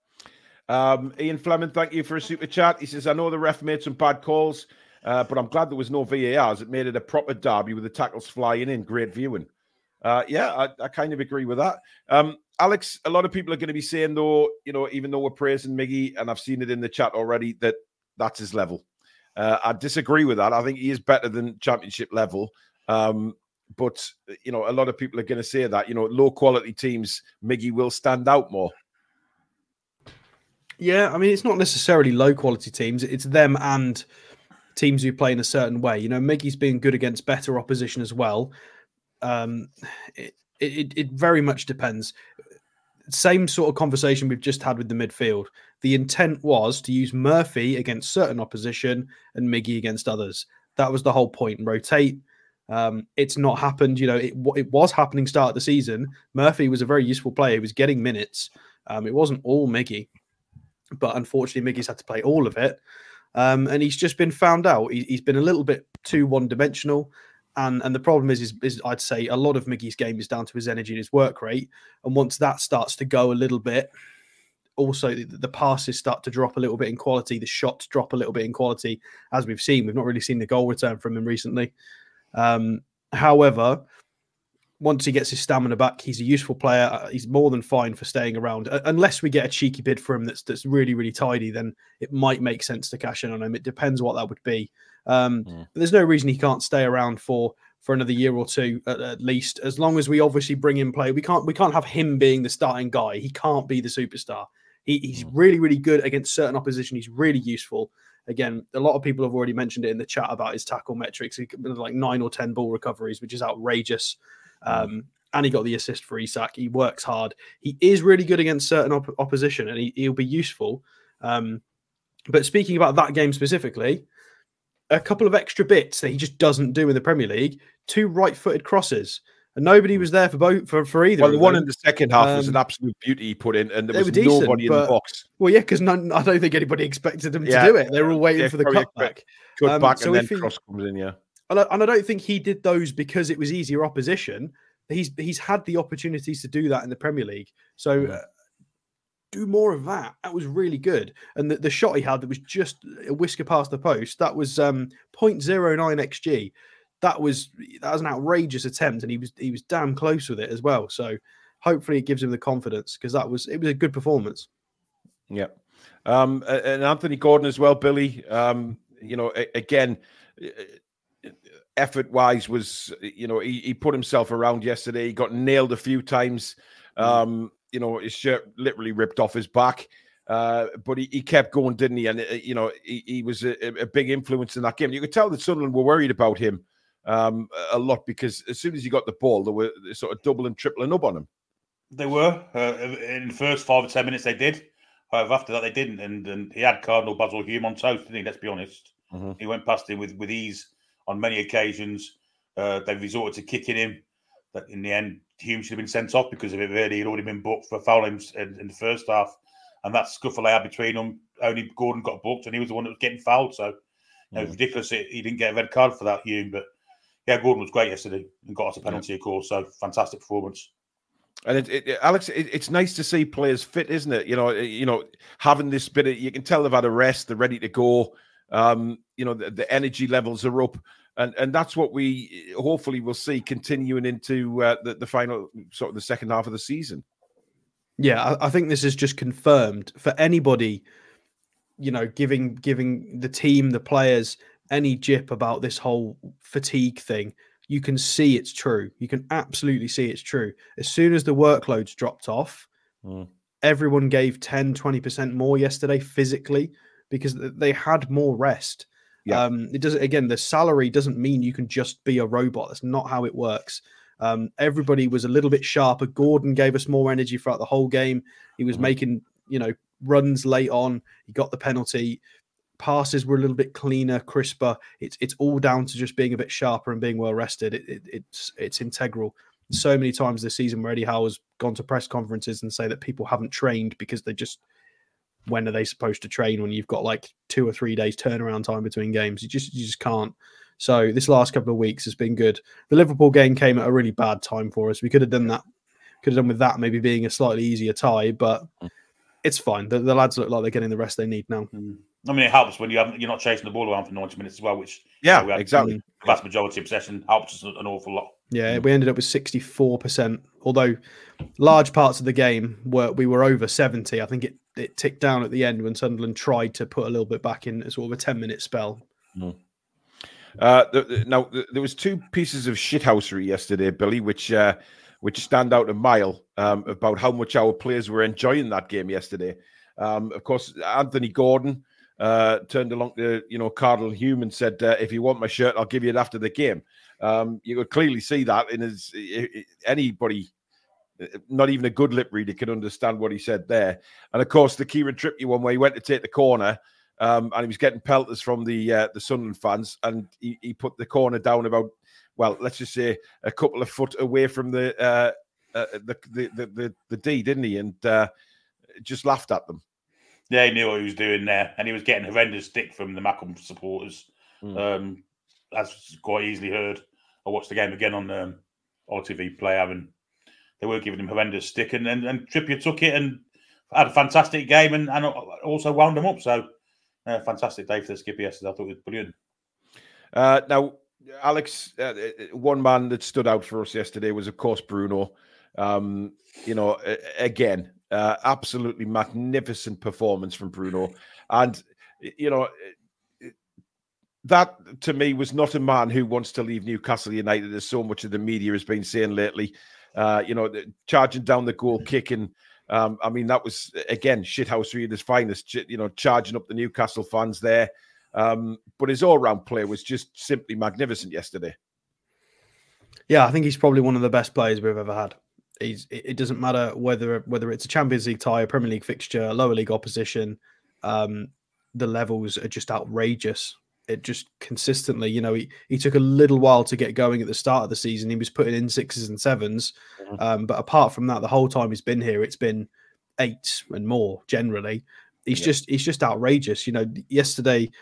Um, Ian Fleming, thank you for a super chat. He says, I know the ref made some bad calls. Uh, but I'm glad there was no V A Rs. It made it a proper derby with the tackles flying in. Great viewing. Uh, yeah, I, I kind of agree with that. Um, Alex, a lot of people are going to be saying, though, you know, even though we're praising Miggy, and I've seen it in the chat already, that that's his level. Uh, I disagree with that. I think he is better than championship level. Um, but, you know, a lot of people are going to say that, you know, low quality teams, Miggy will stand out more. Yeah, I mean, it's not necessarily low quality teams. It's them and teams who play in a certain way. You know, Miggy's been good against better opposition as well. Um, it, it, it very much depends. Same sort of conversation we've just had with the midfield. The intent was to use Murphy against certain opposition and Miggy against others. That was the whole point. Rotate. Um, it's not happened. You know, it, it was happening start of the season. Murphy was a very useful player. He was getting minutes. Um, it wasn't all Miggy. But unfortunately, Miggy's had to play all of it. Um, and he's just been found out. He, he's been a little bit too one-dimensional. And and the problem is, is, is, I'd say, a lot of Miggy's game is down to his energy and his work rate. And once that starts to go a little bit, also the, the passes start to drop a little bit in quality. The shots drop a little bit in quality, as we've seen. We've not really seen the goal return from him recently. Um, however, once he gets his stamina back, he's a useful player. He's more than fine for staying around. Uh, unless we get a cheeky bid for him that's that's really, really tidy, then it might make sense to cash in on him. It depends what that would be. Um, yeah. But there's no reason he can't stay around for for another year or two at, at least, as long as we obviously bring in play. We can't we can't have him being the starting guy. He can't be the superstar. He, he's yeah. really, really good against certain opposition. He's really useful. Again, a lot of people have already mentioned it in the chat about his tackle metrics. He like nine or ten ball recoveries, which is outrageous. Um, and he got the assist for Isak. He works hard. He is really good against certain op- opposition, and he, he'll be useful. Um, but speaking about that game specifically, a couple of extra bits that he just doesn't do in the Premier League: two right-footed crosses, and nobody was there for both for, for either. Well, the of one them. in the second half um, was an absolute beauty he put in, and there was decent, nobody but, in the box. Well, yeah, because I don't think anybody expected him yeah, to do it. They were all waiting yeah, for the cutback. Cut um, back, so and then he, cross comes in. Yeah. and I, and I don't think he did those because it was easier opposition. He's he's had the opportunities to do that in the Premier League. So uh, do more of that. That was really good. And the, the shot he had that was just a whisker past the post, that was um, zero point zero nine X G. That was that was an outrageous attempt, and he was he was damn close with it as well. So hopefully it gives him the confidence, because that was it was a good performance. Yeah. Um, and Anthony Gordon as well, Billy. Um, you know, again, effort-wise was, you know, he, he put himself around yesterday. He got nailed a few times. Um, you know, his shirt literally ripped off his back. Uh, but he, he kept going, didn't he? And, uh, you know, he, he was a, a big influence in that game. You could tell that Sunderland were worried about him um, a lot, because as soon as he got the ball, they were sort of doubling, tripling up on him. They were. Uh, in the first five or ten minutes, they did. However, after that, they didn't. And, and he had Cardinal Basil Hume on toast, didn't he? Let's be honest. Mm-hmm. He went past him with, with ease on many occasions. Uh, they resorted to kicking him. But in the end, Hume should have been sent off because of it, really. He'd already been booked for fouling in, in the first half. And that scuffle they had between them, only Gordon got booked, and he was the one that was getting fouled. So mm-hmm. it was ridiculous. He didn't get a red card for that, Hume. But yeah, Gordon was great yesterday and got us a penalty, yeah. of course. So fantastic performance. And it, it, Alex, it, it's nice to see players fit, isn't it? You know, you know, having this bit of, you can tell they've had a rest, they're ready to go. Um, you know, the, the energy levels are up, and and that's what we hopefully will see continuing into uh, the the final sort of the second half of the season. Yeah, I, I think this is just confirmed for anybody, you know, giving giving the team, the players, any jip about this whole fatigue thing. You can see it's true. You can absolutely see it's true. As soon as the workloads dropped off, mm. everyone gave ten, twenty percent more yesterday physically, because they had more rest. Yeah. Um, it doesn't, again, the salary doesn't mean you can just be a robot. That's not how it works. Um, everybody was a little bit sharper. Gordon gave us more energy throughout the whole game. He was mm. making, you know, runs late on. He got the penalty. Passes were a little bit cleaner, crisper. It's it's all down to just being a bit sharper and being well rested. It, it, it's it's integral. So many times this season where Eddie Howe has gone to press conferences and say that people haven't trained because they just, when are they supposed to train when you've got like two or three days turnaround time between games? You just you just can't. So this last couple of weeks has been good. The Liverpool game came at a really bad time for us. We could have done that. Could have done with that maybe being a slightly easier tie, but it's fine. The, the lads look like they're getting the rest they need now. Mm. I mean, it helps when you haven't, you're not chasing the ball around for ninety minutes as well, which yeah, you know, exactly. The vast majority of possession helps us an awful lot. Yeah, we ended up with sixty-four percent. Although large parts of the game were we were over seventy. I think it it ticked down at the end when Sunderland tried to put a little bit back in, sort of a ten minute spell. Mm. Uh, the, the, now the, there was two pieces of shithousery yesterday, Billy, which uh, which stand out a mile um, about how much our players were enjoying that game yesterday. Um, of course, Anthony Gordon uh, turned along to, you know, Cardinal Hume and said, uh, if you want my shirt, I'll give you it after the game. Um, you could clearly see that in his, anybody, not even a good lip reader can understand what he said there. And of course, the Kieran Trippier one where he went to take the corner um, and he was getting pelters from the uh, the Sunderland fans, and he, he put the corner down about, well, let's just say a couple of foot away from the uh, uh, the, the, the, the, the D, didn't he? And uh, just laughed at them. Yeah, he knew what he was doing there, and he was getting horrendous stick from the Mackham supporters. Mm. Um, that's quite easily heard. I watched the game again on um, R T V Player, and they were giving him horrendous stick, and, and, and Trippier took it and had a fantastic game, and, and also wound him up. So, uh, fantastic day for the skipper yesterday. I thought it was brilliant. Uh, now, Alex, uh, one man that stood out for us yesterday was, of course, Bruno. Um, you know, again, uh, absolutely magnificent performance from Bruno. And, you know, that to me was not a man who wants to leave Newcastle United, as so much of the media has been saying lately. Uh, you know, charging down the goal, kicking. Um, I mean, that was, again, shithousery at its finest, you know, charging up the Newcastle fans there. Um, but his all-round play was just simply magnificent yesterday. Yeah, I think he's probably one of the best players we've ever had. He's, it doesn't matter whether whether it's a Champions League tie, a Premier League fixture, a lower league opposition. Um, the levels are just outrageous. It just consistently, you know, he, he took a little while to get going at the start of the season. He was putting in sixes and sevens. Mm-hmm. Um, but apart from that, the whole time he's been here, it's been eight and more generally. He's yeah. just he's just outrageous. You know, yesterday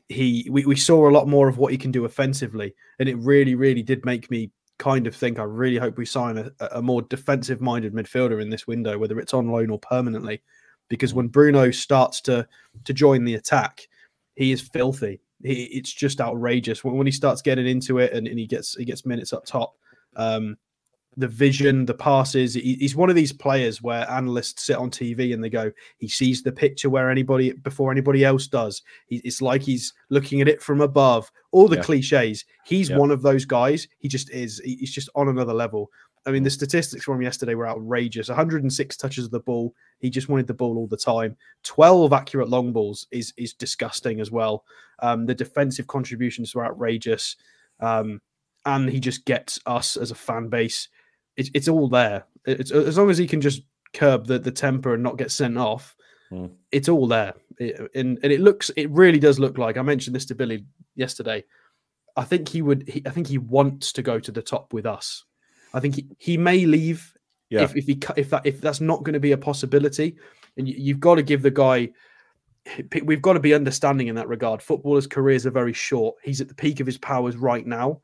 he we, we saw a lot more of what he can do offensively, and it really, really did make me kind of think I really hope we sign a, a more defensive-minded midfielder in this window, whether it's on loan or permanently, because when Bruno starts to to join the attack, he is filthy. He, it's just outrageous when, when he starts getting into it and, and he gets he gets minutes up top. Um, the vision, the passes. He, he's one of these players where analysts sit on T V and they go, he sees the picture where anybody before anybody else does. He, it's like he's looking at it from above. All the yeah. cliches. He's yeah. one of those guys. He just is. He, he's just on another level. I mean, the statistics from yesterday were outrageous. one hundred six touches of the ball. He just wanted the ball all the time. twelve accurate long balls is is disgusting as well. Um, the defensive contributions were outrageous. Um, and he just gets us as a fan base. It's it's all there. It's, as long as he can just curb the, the temper and not get sent off, mm. it's all there. It, and, and it looks, it really does look like, I mentioned this to Billy yesterday. I think he would, he, I think he wants to go to the top with us. I think he, he may leave yeah. if, if he if that if that's not going to be a possibility. And you, you've got to give the guy, we've got to be understanding in that regard. Footballers' careers are very short. He's at the peak of his powers right now.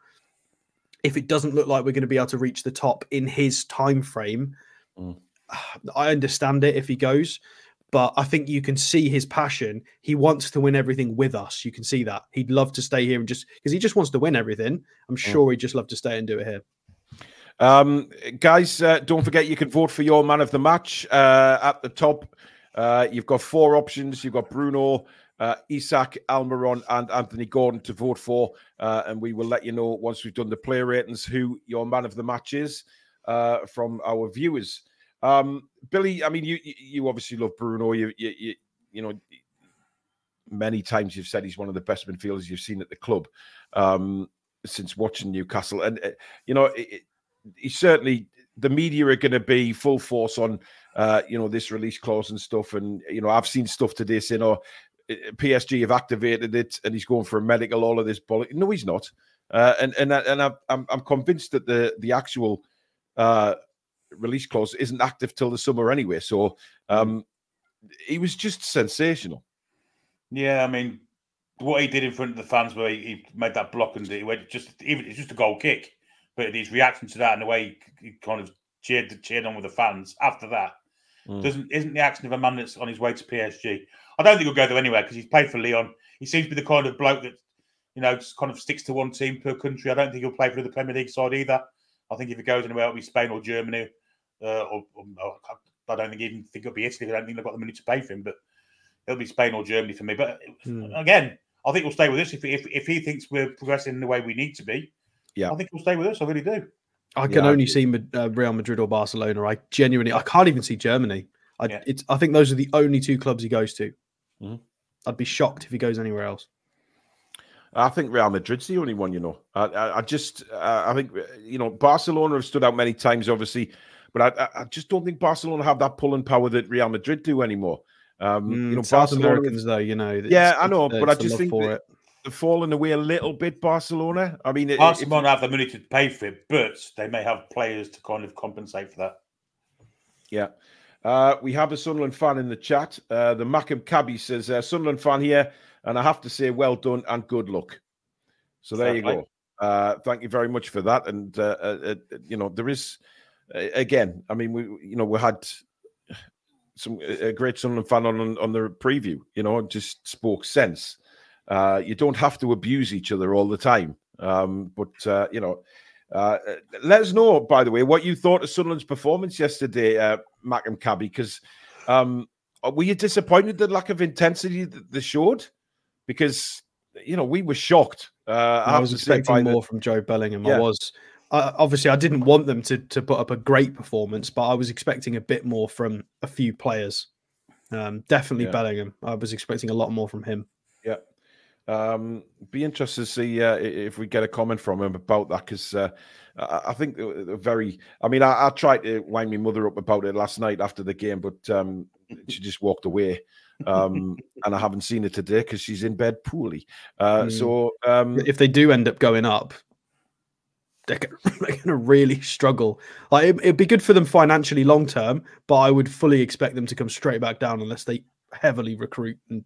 If it doesn't look like we're going to be able to reach the top in his time frame, mm. I understand it if he goes. But I think you can see his passion. He wants to win everything with us. You can see that. He'd love to stay here and just because he just wants to win everything. I'm sure mm. he'd just love to stay and do it here. Um, guys, uh, don't forget you can vote for your man of the match uh, at the top. Uh, you've got four options. You've got Bruno, uh, Isak, Almiron, and Anthony Gordon to vote for. Uh, and we will let you know once we've done the player ratings who your man of the match is uh, from our viewers. Um, Billy, I mean, you you obviously love Bruno. You, you you you know, many times you've said he's one of the best midfielders you've seen at the club um, since watching Newcastle. And uh, you know, it, he certainly the media are going to be full force on uh, you know this release clause and stuff. And you know, I've seen stuff today saying, "Oh, P S G have activated it, and he's going for a medical." All of this bullet. No, he's not. Uh, and and and I'm I'm convinced that the the actual uh, release clause isn't active till the summer anyway. So um, he was just sensational. Yeah, I mean, what he did in front of the fans, where he, he made that block and he went just even it's just a goal kick, but his reaction to that and the way he, he kind of cheered cheered on with the fans after that mm. doesn't isn't the action of a man that's on his way to P S G. I don't think he'll go there anywhere because he's played for Lyon. He seems to be the kind of bloke that you know just kind of sticks to one team per country. I don't think he'll play for the Premier League side either. I think if he goes anywhere, it'll be Spain or Germany. Uh, or, or I don't think even think it'll be Italy. I don't think they've got the money to pay for him, but it'll be Spain or Germany for me. But mm. again, I think he'll stay with us if, if if he thinks we're progressing the way we need to be. Yeah, I think he'll stay with us. I really do. I can yeah, only I see uh, Real Madrid or Barcelona. I genuinely, I can't even see Germany. I, yeah. it's, I think those are the only two clubs he goes to. Mm-hmm. I'd be shocked if he goes anywhere else. I think Real Madrid's the only one, you know. I, I, I just, uh, I think, you know, Barcelona have stood out many times, obviously, but I, I just don't think Barcelona have that pulling power that Real Madrid do anymore. Um, mm, you know, South Americans, though, you know. Yeah, I know, but I just think that they're falling away a little bit, Barcelona. I mean, Barcelona might have the money to pay for it, but they may have players to kind of compensate for that. Yeah. Uh, we have a Sunderland fan in the chat. Uh, the Macam Cabby says, uh, Sunderland fan here, and I have to say, well done and good luck. So there Certainly. you go. Uh, thank you very much for that. And, uh, uh, you know, there is, uh, again, I mean, we, you know, we had some a great Sunderland fan on, on the preview, you know, just spoke sense. Uh, you don't have to abuse each other all the time. Um, but, uh, you know, uh, let us know, by the way, what you thought of Sunderland's performance yesterday, uh, Macam Cabby, because um, were you disappointed at the lack of intensity that they showed? Because, you know, we were shocked. Uh, I, I was expecting more the... from Joe Bellingham. Yeah. I was. Uh, obviously, I didn't want them to, to put up a great performance, but I was expecting a bit more from a few players. Um, definitely yeah. Bellingham. I was expecting a lot more from him. Yeah. Um, be interested to see uh, if we get a comment from him about that, because uh, I think they're very. I mean, I, I tried to wind my mother up about it last night after the game, but um, she just walked away, um, and I haven't seen it today because she's in bed poorly. Uh, mm. So, um, if they do end up going up, they're going to really struggle. Like it, it'd be good for them financially long term, but I would fully expect them to come straight back down unless they heavily recruit and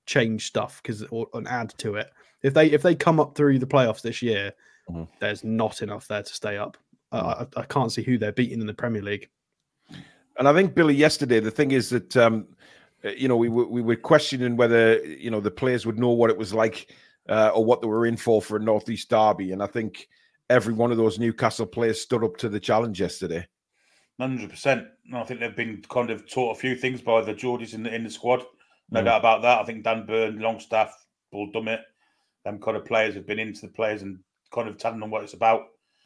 change stuff because or and add to it. If they if they come up through the playoffs this year, mm-hmm. there's not enough there to stay up. Mm-hmm. I, I can't see who they're beating in the Premier League. And I think, Billy, yesterday the thing is that um, you know we were we were questioning whether you know the players would know what it was like uh, or what they were in for for a Northeast derby, and I think every one of those Newcastle players stood up to the challenge yesterday. one hundred percent. I think they've been kind of taught a few things by the Geordies in the in the squad. No mm. doubt about that. I think Dan Burn, Longstaff, Paul Dummett, them kind of players have been into the players and kind of telling them what it's about.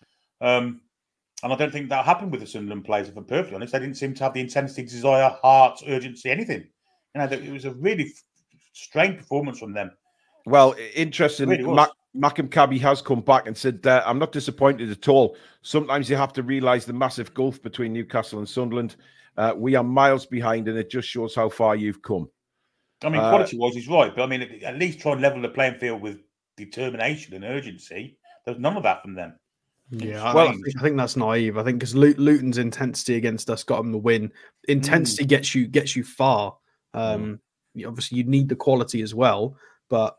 Um, and I don't think that happened with the Sunderland players, if I'm perfectly honest. They didn't seem to have the intensity, desire, heart, urgency, anything. You know, it was a really strange performance from them. Well, interesting. Really Mac- Mackem Cabby has come back and said, uh, I'm not disappointed at all. Sometimes you have to realise the massive gulf between Newcastle and Sunderland. Uh, we are miles behind, and it just shows how far you've come. I mean, quality-wise, he's right. But, I mean, at least try and level the playing field with determination and urgency. There's none of that from them. Yeah, well, I think, I think that's naive. I think because Luton's intensity against us got them the win. Intensity mm. gets you gets you far. Um, mm. Obviously, you need the quality as well, but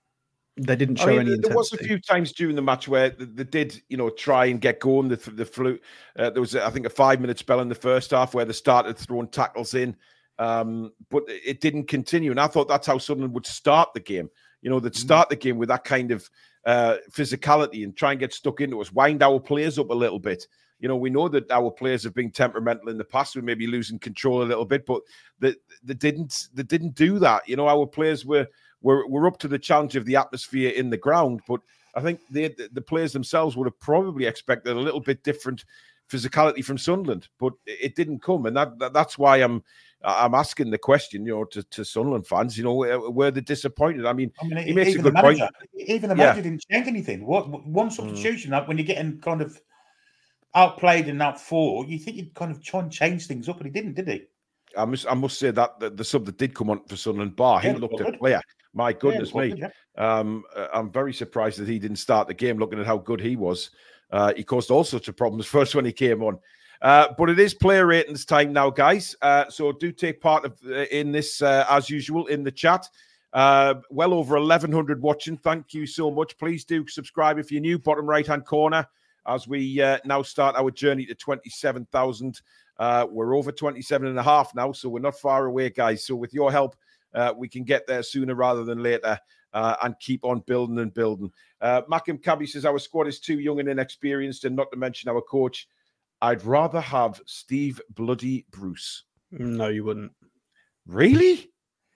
they didn't show I mean, any intensity. There was a few times during the match where they did, you know, try and get going. The the flu. Uh, there was, I think, a five-minute spell in the first half where they started throwing tackles in, um, but it didn't continue. And I thought that's how Sunderland would start the game. You know, they'd start the game with that kind of uh, physicality and try and get stuck into us, wind our players up a little bit. You know, we know that our players have been temperamental in the past. We may be losing control a little bit, but they, they didn't. They didn't do that. You know, our players were. We're, we're up to the challenge of the atmosphere in the ground, but I think they, the players themselves would have probably expected a little bit different physicality from Sunderland, but it didn't come, and that, that that's why I'm I'm asking the question, you know, to, to Sunderland fans, you know, were, were they disappointed? I mean, I mean he makes a good manager, point. Even the manager yeah. didn't change anything. What one substitution mm. when you're getting kind of outplayed and outfought, you think you'd kind of try and change things up, but he didn't, did he? I must I must say that the, the sub that did come on for Sunderland, Bar, he yeah, looked a player. My goodness yeah, me. Good, yeah. um, I'm very surprised that he didn't start the game, looking at how good he was. Uh, he caused all sorts of problems first when he came on. Uh, but it is player ratings time now, guys. Uh, so do take part of uh, in this, uh, as usual, in the chat. Uh, well over eleven hundred watching. Thank you so much. Please do subscribe if you're new, bottom right-hand corner, as we uh, now start our journey to twenty-seven thousand. Uh, we're over twenty-seven and a half now, so we're not far away, guys. So with your help, Uh, we can get there sooner rather than later uh, and keep on building and building. Uh, Mackem Cabby says our squad is too young and inexperienced, and not to mention our coach. I'd rather have Steve Bloody Bruce. No, you wouldn't. Really?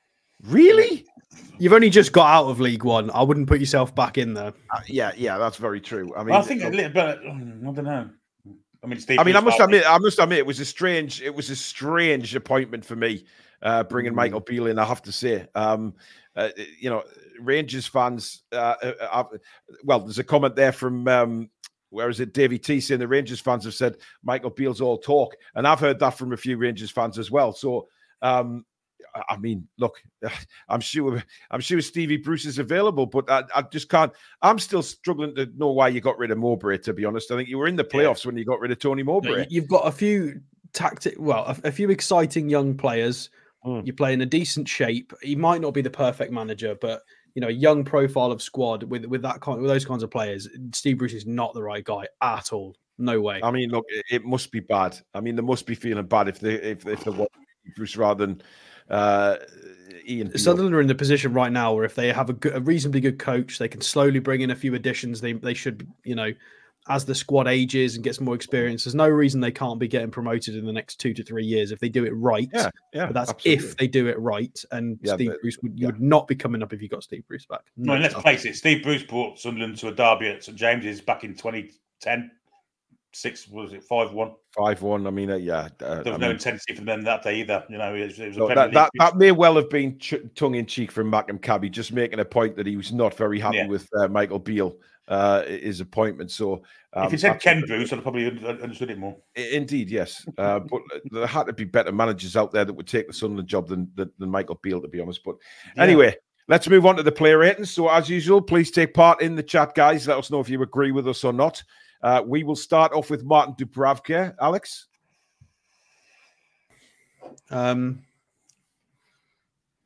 Really? You've only just got out of League One. I wouldn't put yourself back in there. Uh, yeah, yeah, that's very true. I mean, well, I think a little bit. I don't know. I mean, Steve I mean, Bruce I must admit, I must admit, it was a strange, it was a strange appointment for me. Uh, bringing Michael Beale in, I have to say, um, uh, you know, Rangers fans. Uh, uh, well, there's a comment there from um, where is it, Davey T, saying the Rangers fans have said Michael Beale's all talk, and I've heard that from a few Rangers fans as well. So, um, I mean, look, I'm sure, I'm sure Stevie Bruce is available, but I, I just can't. I'm still struggling to know why you got rid of Mowbray. To be honest, I think you were in the playoffs yeah. when you got rid of Tony Mowbray. You've got a few tactic, well, a, a few exciting young players. Mm. You play in a decent shape. He might not be the perfect manager, but you know, a young profile of squad with with that kind, with those kinds of players. Steve Bruce is not the right guy at all. No way. I mean, look, it, it must be bad. I mean, they must be feeling bad if they if if they want Bruce rather than uh, Ian. Sunderland are in the position right now where if they have a, good, a reasonably good coach, they can slowly bring in a few additions. They they should, you know, as the squad ages and gets more experience, there's no reason they can't be getting promoted in the next two to three years if they do it right. Yeah, yeah, but that's absolutely. if they do it right. And yeah, Steve but, Bruce would, yeah. would not be coming up if you got Steve Bruce back. No, no let's face it. Steve Bruce brought Sunderland to a derby at St James's back in twenty ten. Six, was it five one? five one. I mean, uh, yeah. Uh, there was I no mean, intensity from them that day either. You know, it was, it was no, a that, that, that may well have been ch- tongue in cheek from Mackem Cabby, just making a point that he was not very happy yeah. with uh, Michael Beale, uh, his appointment. So, um, if you said Ken Bruce, I'd have probably understood it more. Indeed, yes. Uh, but there had to be better managers out there that would take the Sunderland job than, than, than Michael Beale, to be honest. But yeah. anyway, let's move on to the player ratings. So, as usual, please take part in the chat, guys. Let us know if you agree with us or not. Uh, we will start off with Martin Dubravka. Alex? Um,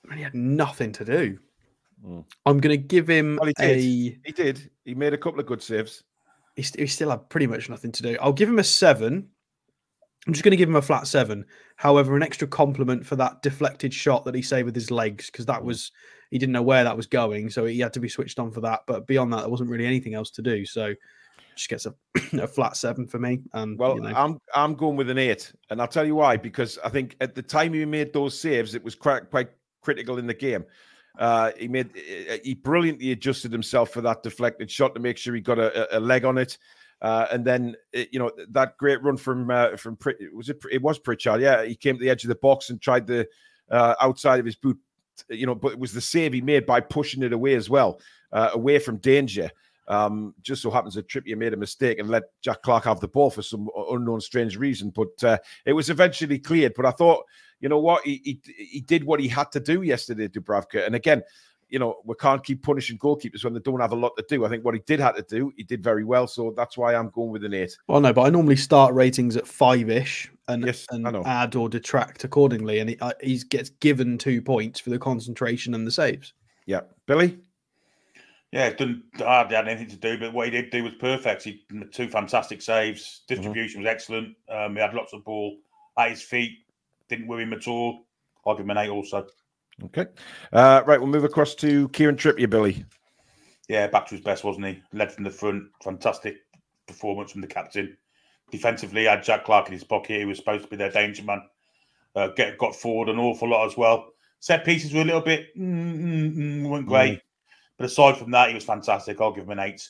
he had nothing to do. Mm. I'm going to give him well, he a. Did. He did. He made a couple of good saves. He, st- he still had pretty much nothing to do. I'll give him a seven. I'm just going to give him a flat seven. However, an extra compliment for that deflected shot that he saved with his legs, because that mm. was, he didn't know where that was going, so he had to be switched on for that. But beyond that, there wasn't really anything else to do. So just gets a, a flat seven for me. Um, well, you know. I'm I'm going with an eight, and I'll tell you why. Because I think at the time he made those saves, it was quite quite critical in the game. Uh, he made he brilliantly adjusted himself for that deflected shot to make sure he got a, a leg on it, uh, and then it, you know that great run from uh, from was it it was Pritchard, yeah. He came to the edge of the box and tried the uh, outside of his boot, you know, but it was the save he made by pushing it away as well, uh, away from danger. Um, just so happens that Trippier made a mistake and let Jack Clark have the ball for some unknown strange reason, but uh, it was eventually cleared. But I thought, you know what, he, he he did what he had to do yesterday, Dubravka. And again, you know, we can't keep punishing goalkeepers when they don't have a lot to do. I think what he did have to do, he did very well. So that's why I'm going with an eight. Well, no, but I normally start ratings at five-ish and, yes, and add or detract accordingly. And he uh, he gets given two points for the concentration and the saves. Yeah. Billy? Yeah, it didn't hardly had anything to do, but what he did do was perfect. He had two fantastic saves. Distribution mm-hmm. was excellent. Um, he had lots of ball at his feet. Didn't worry him at all. I'll give him an eight also. Okay. Uh, right, we'll move across to Kieran Trippier, Billy. Yeah, back to his best, wasn't he? Led from the front. Fantastic performance from the captain. Defensively, he had Jack Clark in his pocket. He was supposed to be their danger man. Uh, get, got forward an awful lot as well. Set pieces were a little bit, mm, mm, mm, weren't great. Mm. But aside from that, he was fantastic. I'll give him an eight.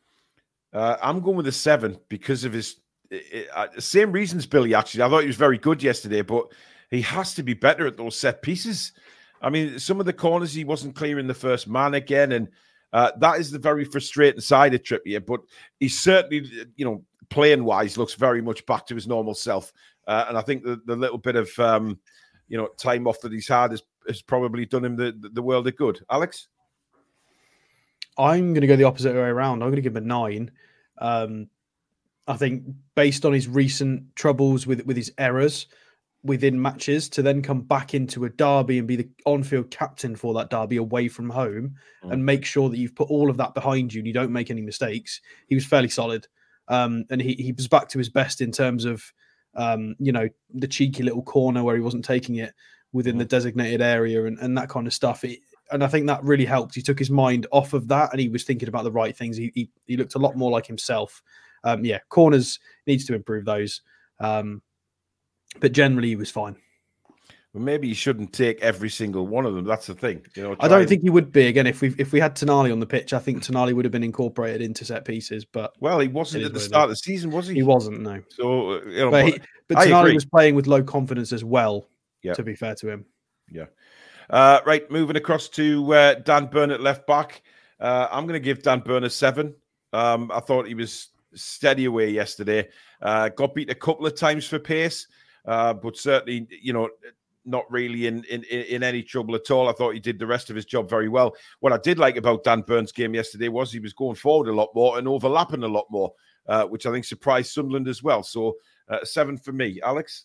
Uh, I'm going with a seven because of his it, uh, same reasons, Billy, actually. I thought he was very good yesterday, but he has to be better at those set pieces. I mean, some of the corners he wasn't clearing the first man again, and uh, that is the very frustrating side of Trippier. But he certainly, you know, playing-wise, looks very much back to his normal self. Uh, and I think the, the little bit of, um, you know, time off that he's had has, has probably done him the, the world of good. Alex? I'm going to go the opposite way around. I'm going to give him a nine. Um, I think based on his recent troubles with, with his errors within matches, to then come back into a derby and be the on-field captain for that derby away from home mm. and make sure that you've put all of that behind you and you don't make any mistakes. He was fairly solid. Um, and he, he was back to his best in terms of, um, you know, the cheeky little corner where he wasn't taking it within mm. the designated area and, and that kind of stuff. It, And I think that really helped. He took his mind off of that and he was thinking about the right things. He he, he looked a lot more like himself. Um, yeah, corners needs to improve those. Um, but generally, he was fine. Well, maybe you shouldn't take every single one of them. That's the thing. You know, I don't and... think he would be. Again, if we if we had Tonali on the pitch, I think Tonali would have been incorporated into set pieces. But well, he wasn't at the start of the season, was he? He wasn't, no. So, uh, you know, but, he, but Tonali was playing with low confidence as well, yeah. to be fair to him. Yeah. Uh, right, moving across to uh, Dan Burn at left back. Uh, I'm going to give Dan Burn a seven. Um, I thought he was steady away yesterday. Uh, got beat a couple of times for pace, uh, but certainly, you know, not really in, in in any trouble at all. I thought he did the rest of his job very well. What I did like about Dan Burn's game yesterday was he was going forward a lot more and overlapping a lot more, uh, which I think surprised Sunderland as well. So, uh, seven for me. Alex?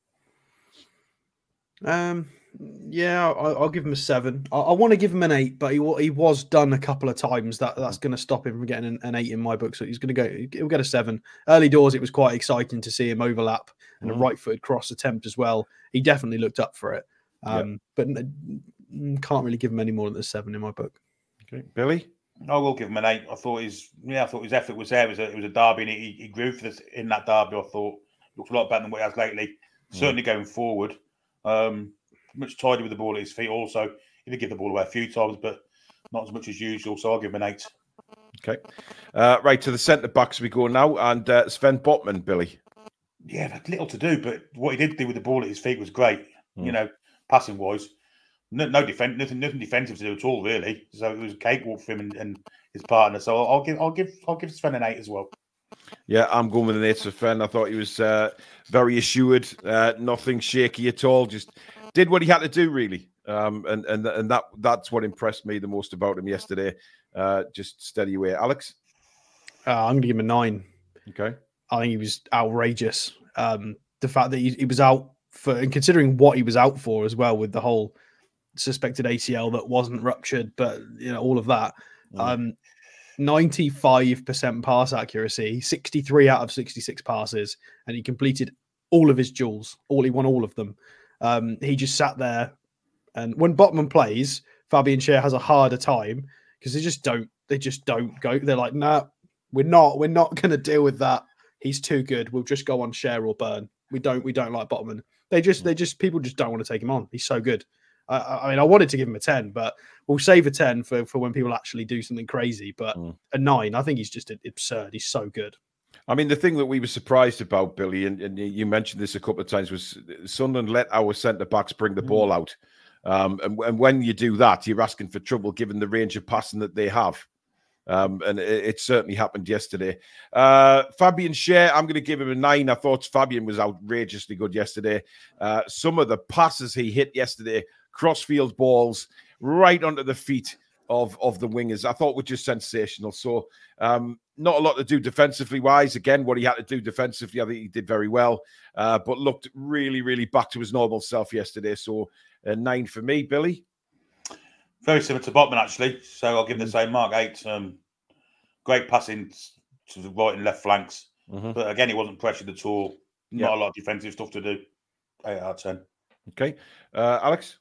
Um. Yeah, I'll, I'll give him a seven. I, I want to give him an eight, but he he was done a couple of times. That that's going to stop him from getting an, an eight in my book. So he's going to go. He'll get a seven. Early doors, it was quite exciting to see him overlap and mm. a right-footed cross attempt as well. He definitely looked up for it, um, yep. but can't really give him any more than a seven in my book. Okay, Billy. I will give him an eight. I thought his yeah, I thought his effort was there. It was a, it was a derby, and he, he grew for this in that derby. I thought looked a lot better than what he has lately. Mm. Certainly going forward. Um, much tidy with the ball at his feet. Also, he did give the ball away a few times, but not as much as usual. So I'll give him an eight. Okay. Uh, right, to the centre backs we go now. And uh, Sven Botman, Billy. Yeah, had little to do, but what he did do with the ball at his feet was great. Mm. You know, passing wise. No, no defense, nothing, nothing defensive to do at all, really. So it was a cakewalk for him and, and his partner. So I'll give, I'll give, I'll give Sven an eight as well. Yeah, I'm going with an eight for Sven. I thought he was uh, very assured, uh, nothing shaky at all. Just did what he had to do, really, um, and and and that that's what impressed me the most about him yesterday. Uh, just steady away, Alex. Uh, I'm going to give him a nine. Okay, I think he was outrageous. Um, the fact that he, he was out for, and considering what he was out for as well, with the whole suspected A C L that wasn't ruptured, but you know all of that. Mm. Um, ninety-five percent pass accuracy, sixty-three out of sixty-six passes, and he completed all of his duels. All he won all of them. Um, he just sat there, and when Botman plays, Fabian Schär has a harder time because they just don't. They just don't go. They're like, nah, we're not. We're not going to deal with that. He's too good. We'll just go on Schär or Burn. We don't. We don't like Botman. They just. They just. People just don't want to take him on. He's so good. I, I mean, I wanted to give him a ten, but we'll save a ten for, for when people actually do something crazy. But mm. a nine, I think he's just absurd. He's so good. I mean, the thing that we were surprised about, Billy, and, and you mentioned this a couple of times, was Sunderland let our centre-backs bring the mm. ball out. Um, and, and when you do that, you're asking for trouble given the range of passing that they have. Um, and it, it certainly happened yesterday. Uh, Fabian Schär, I'm going to give him a nine. I thought Fabian was outrageously good yesterday. Uh, some of the passes he hit yesterday, crossfield balls right onto the feet of, of the wingers, I thought were just sensational. So um, not a lot to do defensively wise. Again, what he had to do defensively, I think he did very well, uh, but looked really, really back to his normal self yesterday. So a nine for me, Billy. Very similar to Botman, actually. So I'll give him the same mark, eight. Um, great passing to the right and left flanks. Mm-hmm. But again, he wasn't pressured at all. Not yeah. a lot of defensive stuff to do. eight out of ten. Okay. Uh, Alex?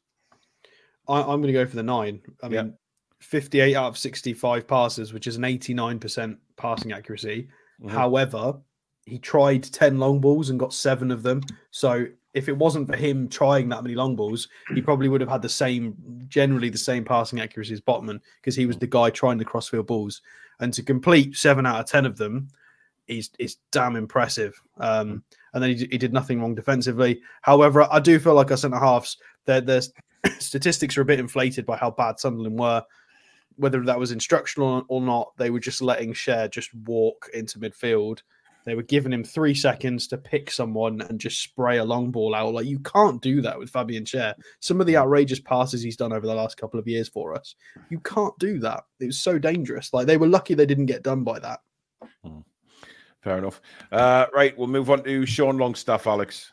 I, I'm going to go for the nine. I mean, yeah. fifty-eight out of sixty-five passes, which is an eighty-nine percent passing accuracy. Mm-hmm. However, he tried ten long balls and got seven of them. So if it wasn't for him trying that many long balls, he probably would have had the same, generally the same passing accuracy as Botman, because he was the guy trying the crossfield balls. And to complete seven out of ten of them is is damn impressive. Um, and then he, he did nothing wrong defensively. However, I do feel like our centre halves, their their statistics are a bit inflated by how bad Sunderland were. Whether that was instructional or not, they were just letting Schär just walk into midfield. They were giving him three seconds to pick someone and just spray a long ball out. Like, you can't do that with Fabian Schär. Some of the outrageous passes he's done over the last couple of years for us, you can't do that. It was so dangerous. Like, they were lucky they didn't get done by that. Hmm. Fair enough. Uh, right, we'll move on to Sean Longstaff, Alex.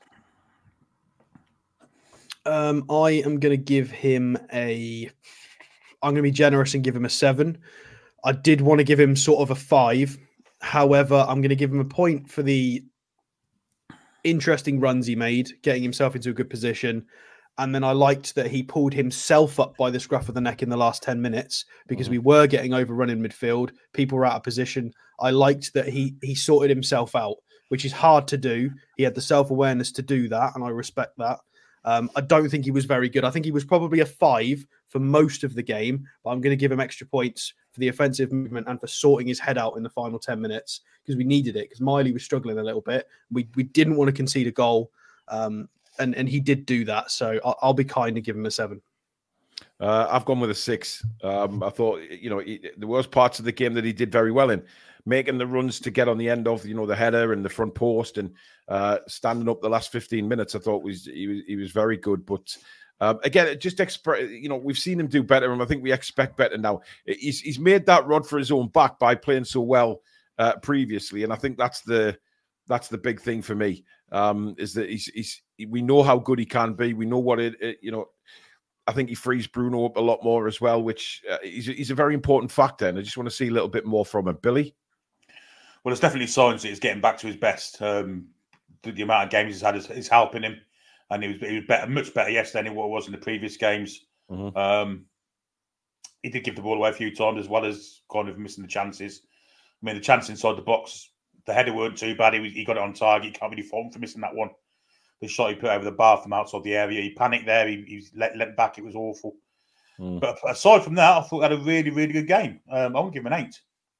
Um, I am going to give him a... I'm going to be generous and give him a seven. I did want to give him sort of a five. However, I'm going to give him a point for the interesting runs he made, getting himself into a good position. And then I liked that he pulled himself up by the scruff of the neck in the last ten minutes because mm-hmm. we were getting overrun in midfield. People were out of position. I liked that he he sorted himself out, which is hard to do. He had the self-awareness to do that, and I respect that. Um, I don't think he was very good. I think he was probably a five for most of the game, but I'm going to give him extra points for the offensive movement and for sorting his head out in the final ten minutes because we needed it because Miley was struggling a little bit. We we didn't want to concede a goal, um, and, and he did do that. So I'll, I'll be kind and give him a seven. Uh, I've gone with a six. Um, I thought, you know, he, there was parts of the game that he did very well in, making the runs to get on the end of, you know, the header and the front post and uh, standing up the last fifteen minutes. I thought was he was he was very good, but. Um, again, just express. You know, we've seen him do better, and I think we expect better now. He's he's made that rod for his own back by playing so well uh, previously, and I think that's the that's the big thing for me. Um, is that he's he's we know how good he can be. We know what it, it you know. I think he frees Bruno up a lot more as well, which uh, he's he's a very important factor, and I just want to see a little bit more from him, Billy. Well, it's definitely signs that he's getting back to his best. Um, the, the amount of games he's had is, is helping him. And he was he was better, much better yesterday than what it was in the previous games. Mm-hmm. Um, he did give the ball away a few times, as well as kind of missing the chances. I mean, the chance inside the box, the header weren't too bad. He was, he got it on target. You can't really fault him for missing that one. The shot he put over the bar from outside the area, he panicked there. He, he let let back. It was awful. Mm. But aside from that, I thought he had a really really good game. Um, I would give him an eight.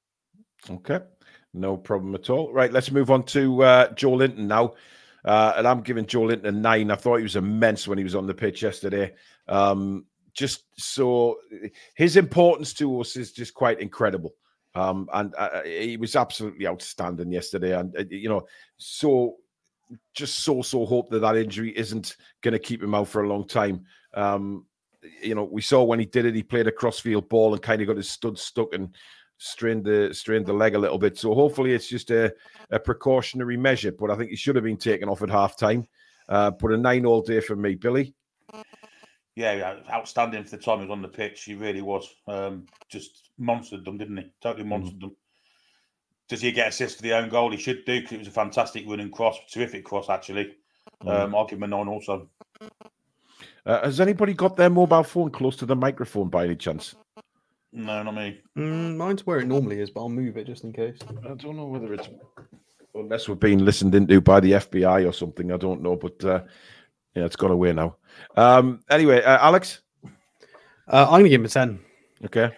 Okay, no problem at all. Right, let's move on to uh, Joelinton now. Uh, and I'm giving Joelinton a nine. I thought he was immense when he was on the pitch yesterday. Um, just so his importance to us is just quite incredible. Um, and uh, he was absolutely outstanding yesterday. And, uh, you know, so just so, so hope that that injury isn't going to keep him out for a long time. Um, you know, we saw when he did it, he played a crossfield ball and kind of got his stud stuck and strained the strained the leg a little bit. So hopefully it's just a, a precautionary measure. But I think he should have been taken off at half time. Uh, but a nine all day for me, Billy. Yeah, yeah, outstanding for the time he was on the pitch. He really was. Um, just monstered them, didn't he? Totally monstered mm. them. Does he get assist for the own goal? He should do, because it was a fantastic running cross, terrific cross actually. Mm. Um, I'll give him a nine also. Uh, has anybody got their mobile phone close to the microphone by any chance? No, not me. Mm, mine's where it normally is, but I'll move it just in case. I don't know whether it's unless we're being listened into by the F B I or something. I don't know, but uh, yeah, it's gone away now. Um, anyway, uh, Alex, uh, I'm gonna give him a ten. Okay,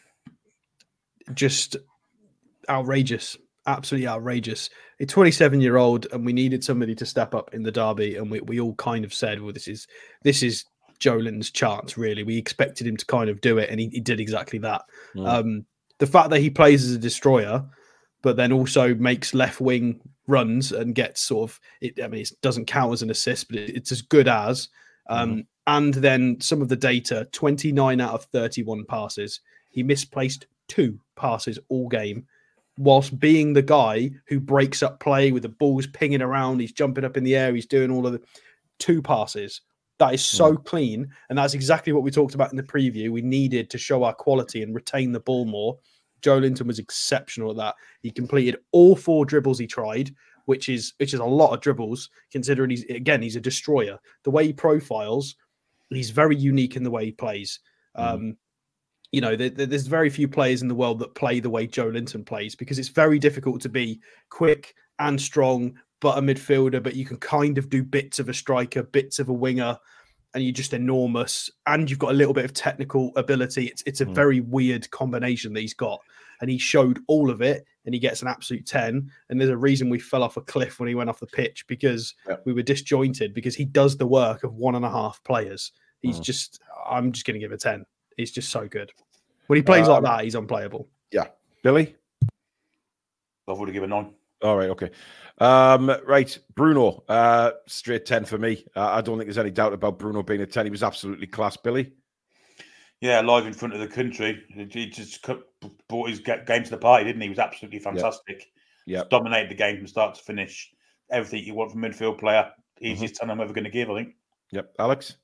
just outrageous, absolutely outrageous. A twenty-seven-year-old, and we needed somebody to step up in the derby, and we, we all kind of said, "Well, this is this is Joelinton's chance." Really, we expected him to kind of do it, and he, he did exactly that. Mm. Um, the fact that he plays as a destroyer, but then also makes left wing runs and gets sort of, it, I mean, it doesn't count as an assist, but it, it's as good as. Um, mm-hmm. And then some of the data, twenty-nine out of thirty-one passes. He misplaced two passes all game, whilst being the guy who breaks up play with the balls pinging around. He's jumping up in the air. He's doing all of the two passes. That is so mm. clean. And that's exactly what we talked about in the preview. We needed to show our quality and retain the ball more. Joelinton was exceptional at that. He completed all four dribbles he tried, which is which is a lot of dribbles, considering he's, again, he's a destroyer. The way he profiles, he's very unique in the way he plays. Mm. Um, you know, there, there's very few players in the world that play the way Joelinton plays, because it's very difficult to be quick and strong, but a midfielder, but you can kind of do bits of a striker, bits of a winger, and you're just enormous. And you've got a little bit of technical ability. It's it's a mm. very weird combination that he's got. And he showed all of it, and he gets an absolute ten. And there's a reason we fell off a cliff when he went off the pitch, because yeah. we were disjointed, because he does the work of one and a half players. He's mm. just, I'm just going to give a ten. He's just so good. When he plays um, like that, he's unplayable. Yeah. Billy? I've already given a nine. All right, okay. Um, right, Bruno, uh, straight ten for me. Uh, I don't think there's any doubt about Bruno being a ten. He was absolutely class. Billy? Yeah, live in front of the country. He just brought his game to the party, didn't he? He was absolutely fantastic. Yeah, yep. Dominated the game from start to finish. Everything you want from a midfield player. Easiest mm-hmm. ten I'm ever going to give, I think. Yep. Alex?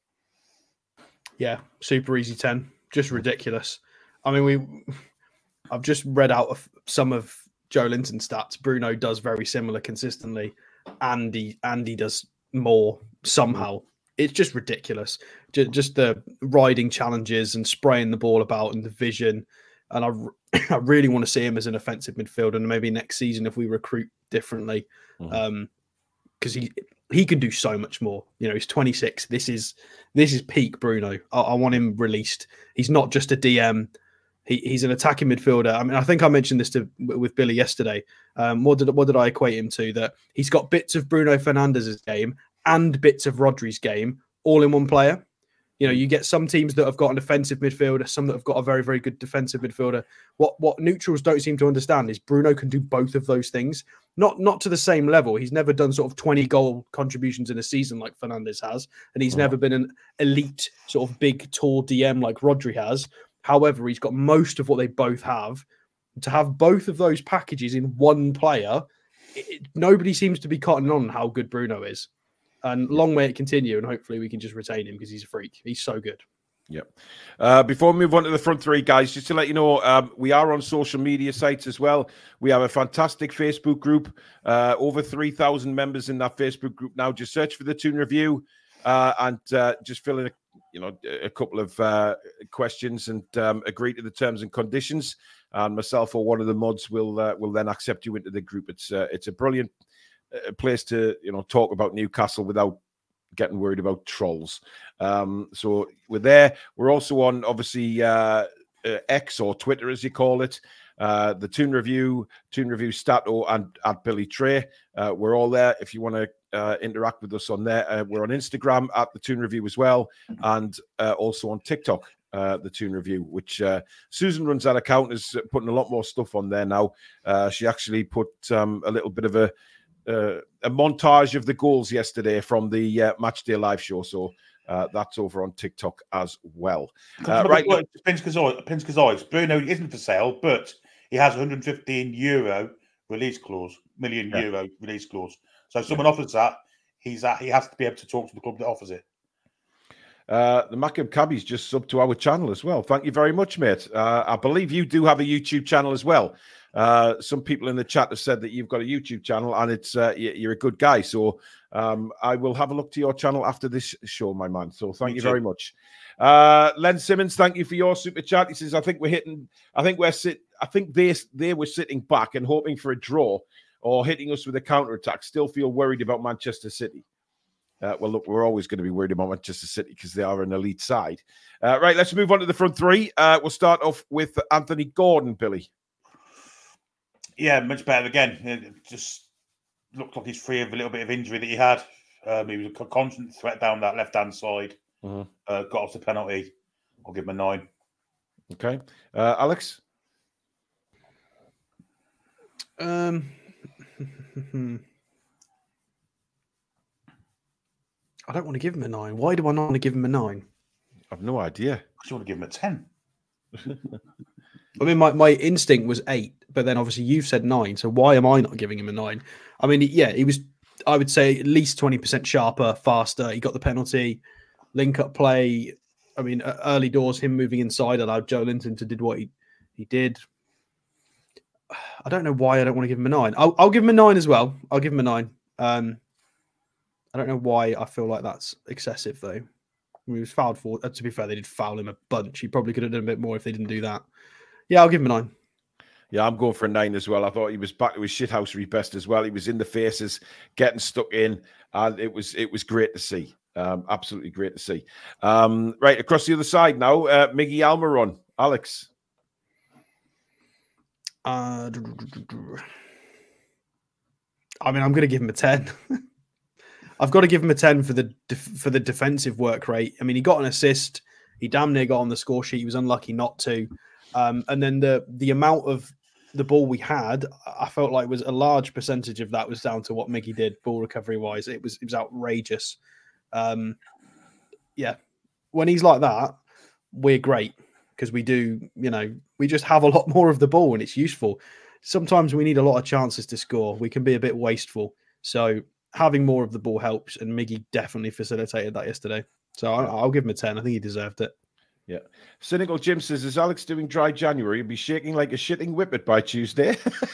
Yeah, super easy ten. Just ridiculous. I mean, we. I've just read out of some of Joelinton stats. Bruno does very similar consistently. Andy Andy does more somehow. It's just ridiculous. Just, just the riding challenges and spraying the ball about and the vision. And I, I really want to see him as an offensive midfielder, and maybe next season if we recruit differently, because mm-hmm. um, he he can do so much more. You know, he's twenty-six. This is this is peak Bruno. I, I want him released. He's not just a D M. He, he's an attacking midfielder. I mean, I think I mentioned this to with Billy yesterday. Um, what did what did I equate him to? That he's got bits of Bruno Fernandes's game and bits of Rodri's game all in one player. You know, you get some teams that have got an offensive midfielder, some that have got a very, very good defensive midfielder. What what neutrals don't seem to understand is Bruno can do both of those things. Not not to the same level. He's never done sort of twenty goal contributions in a season like Fernandes has, and he's oh. never been an elite sort of big, tall D M like Rodri has. However, he's got most of what they both have. To have both of those packages in one player, it, nobody seems to be cottoning on how good Bruno is. And long may it continue, and hopefully we can just retain him because he's a freak. He's so good. Yep. Uh, before we move on to the front three, guys, just to let you know, um, we are on social media sites as well. We have a fantastic Facebook group, uh, over three thousand members in that Facebook group now. Just search for the Toon Review uh, and uh, just fill in a, you know, a couple of uh, questions and um, agree to the terms and conditions. And myself or one of the mods will uh, will then accept you into the group. It's uh, it's a brilliant a place to, you know, talk about Newcastle without getting worried about trolls. Um, so we're there. We're also on, obviously, uh, uh, X or Twitter, as you call it, uh, the Toon Review, Toon Review Stato, and at Billy Trey. Uh, we're all there. If you want to uh, interact with us on there, uh, we're on Instagram at the Toon Review as well, and uh, also on TikTok. Uh, the Toon Review, which uh, Susan runs that account, is putting a lot more stuff on there now. Uh, she actually put um, a little bit of a Uh, a montage of the goals yesterday from the uh, Matchday live show, so uh, that's over on TikTok as well. Uh, right, Pinska's eyes. Bruno isn't for sale, but he has one hundred fifteen euro release clause, million yeah. euro release clause. So if someone yeah. offers that, he's at, he has to be able to talk to the club that offers it. Uh, the Macam Cabby's just subbed to our channel as well. Thank you very much, mate. Uh, I believe you do have a YouTube channel as well. Uh, some people in the chat have said that you've got a YouTube channel and it's uh, you're a good guy. So um, I will have a look to your channel after this show, my man. So thank Me you too. very much. Uh, Len Simmons, thank you for your super chat. He says, I think we're hitting, I think we're sit, I think they, they were sitting back and hoping for a draw or hitting us with a counter attack. Still feel worried about Manchester City. Uh, well, look, we're always going to be worried about Manchester City because they are an elite side. Uh, right, let's move on to the front three. Uh, we'll start off with Anthony Gordon, Billy. Yeah, much better again. It just looked like he's free of a little bit of injury that he had. Um, he was a constant threat down that left-hand side. Mm-hmm. Uh, got off the penalty. I'll give him a nine. Okay. Uh, Alex? Um... I don't want to give him a nine. Why do I not want to give him a nine? I've no idea. I want to give him a ten. I mean, my, my instinct was eight, but then obviously you've said nine. So why am I not giving him a nine? I mean, yeah, he was, I would say, at least twenty percent sharper, faster. He got the penalty, link up play. I mean, early doors, him moving inside allowed Joe Linton to did what he, he did. I don't know why I don't want to give him a nine. I'll, I'll give him a nine as well. I'll give him a nine. Um, I don't know why I feel like that's excessive, though. He was fouled for. To be fair, they did foul him a bunch. He probably could have done a bit more if they didn't do that. Yeah, I'll give him a nine. Yeah, I'm going for a nine as well. I thought he was back to his shithousery best as well. He was in the faces, getting stuck in, and it was it was great to see. Um, absolutely great to see. Um, right, across the other side now, uh, Miggy Almiron. Alex. Uh, I mean, I'm going to give him a ten. I've got to give him a ten for the for the defensive work rate. I mean, he got an assist. He damn near got on the score sheet. He was unlucky not to. Um, and then the the amount of the ball we had, I felt like was a large percentage of that was down to what Miggy did ball recovery wise. It was it was outrageous. Um, yeah, when he's like that, we're great because we do. You know, we just have a lot more of the ball and it's useful. Sometimes we need a lot of chances to score. We can be a bit wasteful. So having more of the ball helps, and Miggy definitely facilitated that yesterday. So I'll, I'll give him a ten. I think he deserved it. Yeah. Cynical Jim says, is Alex doing dry January? He'll be shaking like a shitting whippet by Tuesday.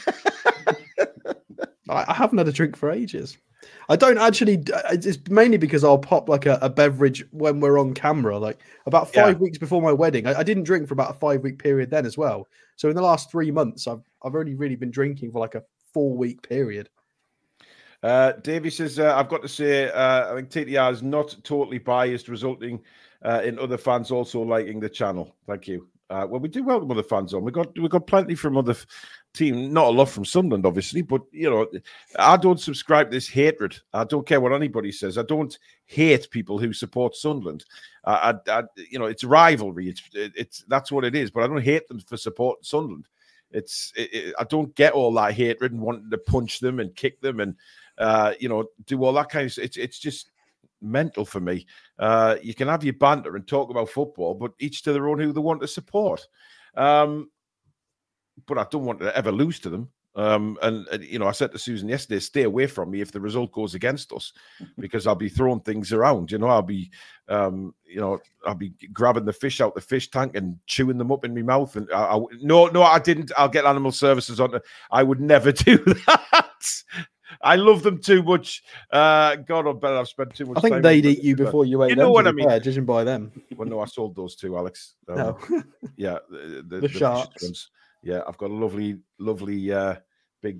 I, I haven't had a drink for ages. I don't actually. It's mainly because I'll pop like a, a beverage when we're on camera. Like about five yeah. weeks before my wedding, I, I didn't drink for about a five week period then as well. So in the last three months, I've I've only really been drinking for like a four week period. Uh, Davey says, uh, I've got to say, uh, I think T T R is not totally biased, resulting uh, in other fans also liking the channel. Thank you. Uh, well, we do welcome other fans on. We got we got plenty from other f- team, not a lot from Sunderland, obviously, but you know, I don't subscribe to this hatred. I don't care what anybody says. I don't hate people who support Sunderland. Uh, I, I, you know, it's rivalry. It's it's that's what it is. But I don't hate them for supporting Sunderland. It's it, it, I don't get all that hatred and wanting to punch them and kick them and uh, you know, do all that kind of stuff. It's it's just mental for me. Uh, you can have your banter and talk about football, but each to their own who they want to support. Um, but I don't want to ever lose to them. Um, and, and, you know, I said to Susan yesterday, stay away from me if the result goes against us, because I'll be throwing things around. You know, I'll be, um, you know, I'll be grabbing the fish out the fish tank and chewing them up in my mouth. And I, I, no, no, I didn't. I'll get animal services on. I would never do that. I love them too much. Uh, God, I bet I've spent too much. I think time they'd eat you before you ate you them. know what I mean? Fair, judging by them. Well, no, I sold those two, Alex. Um, no. Yeah, the, the, the, the sharks. Ones. Yeah, I've got a lovely, lovely, uh, big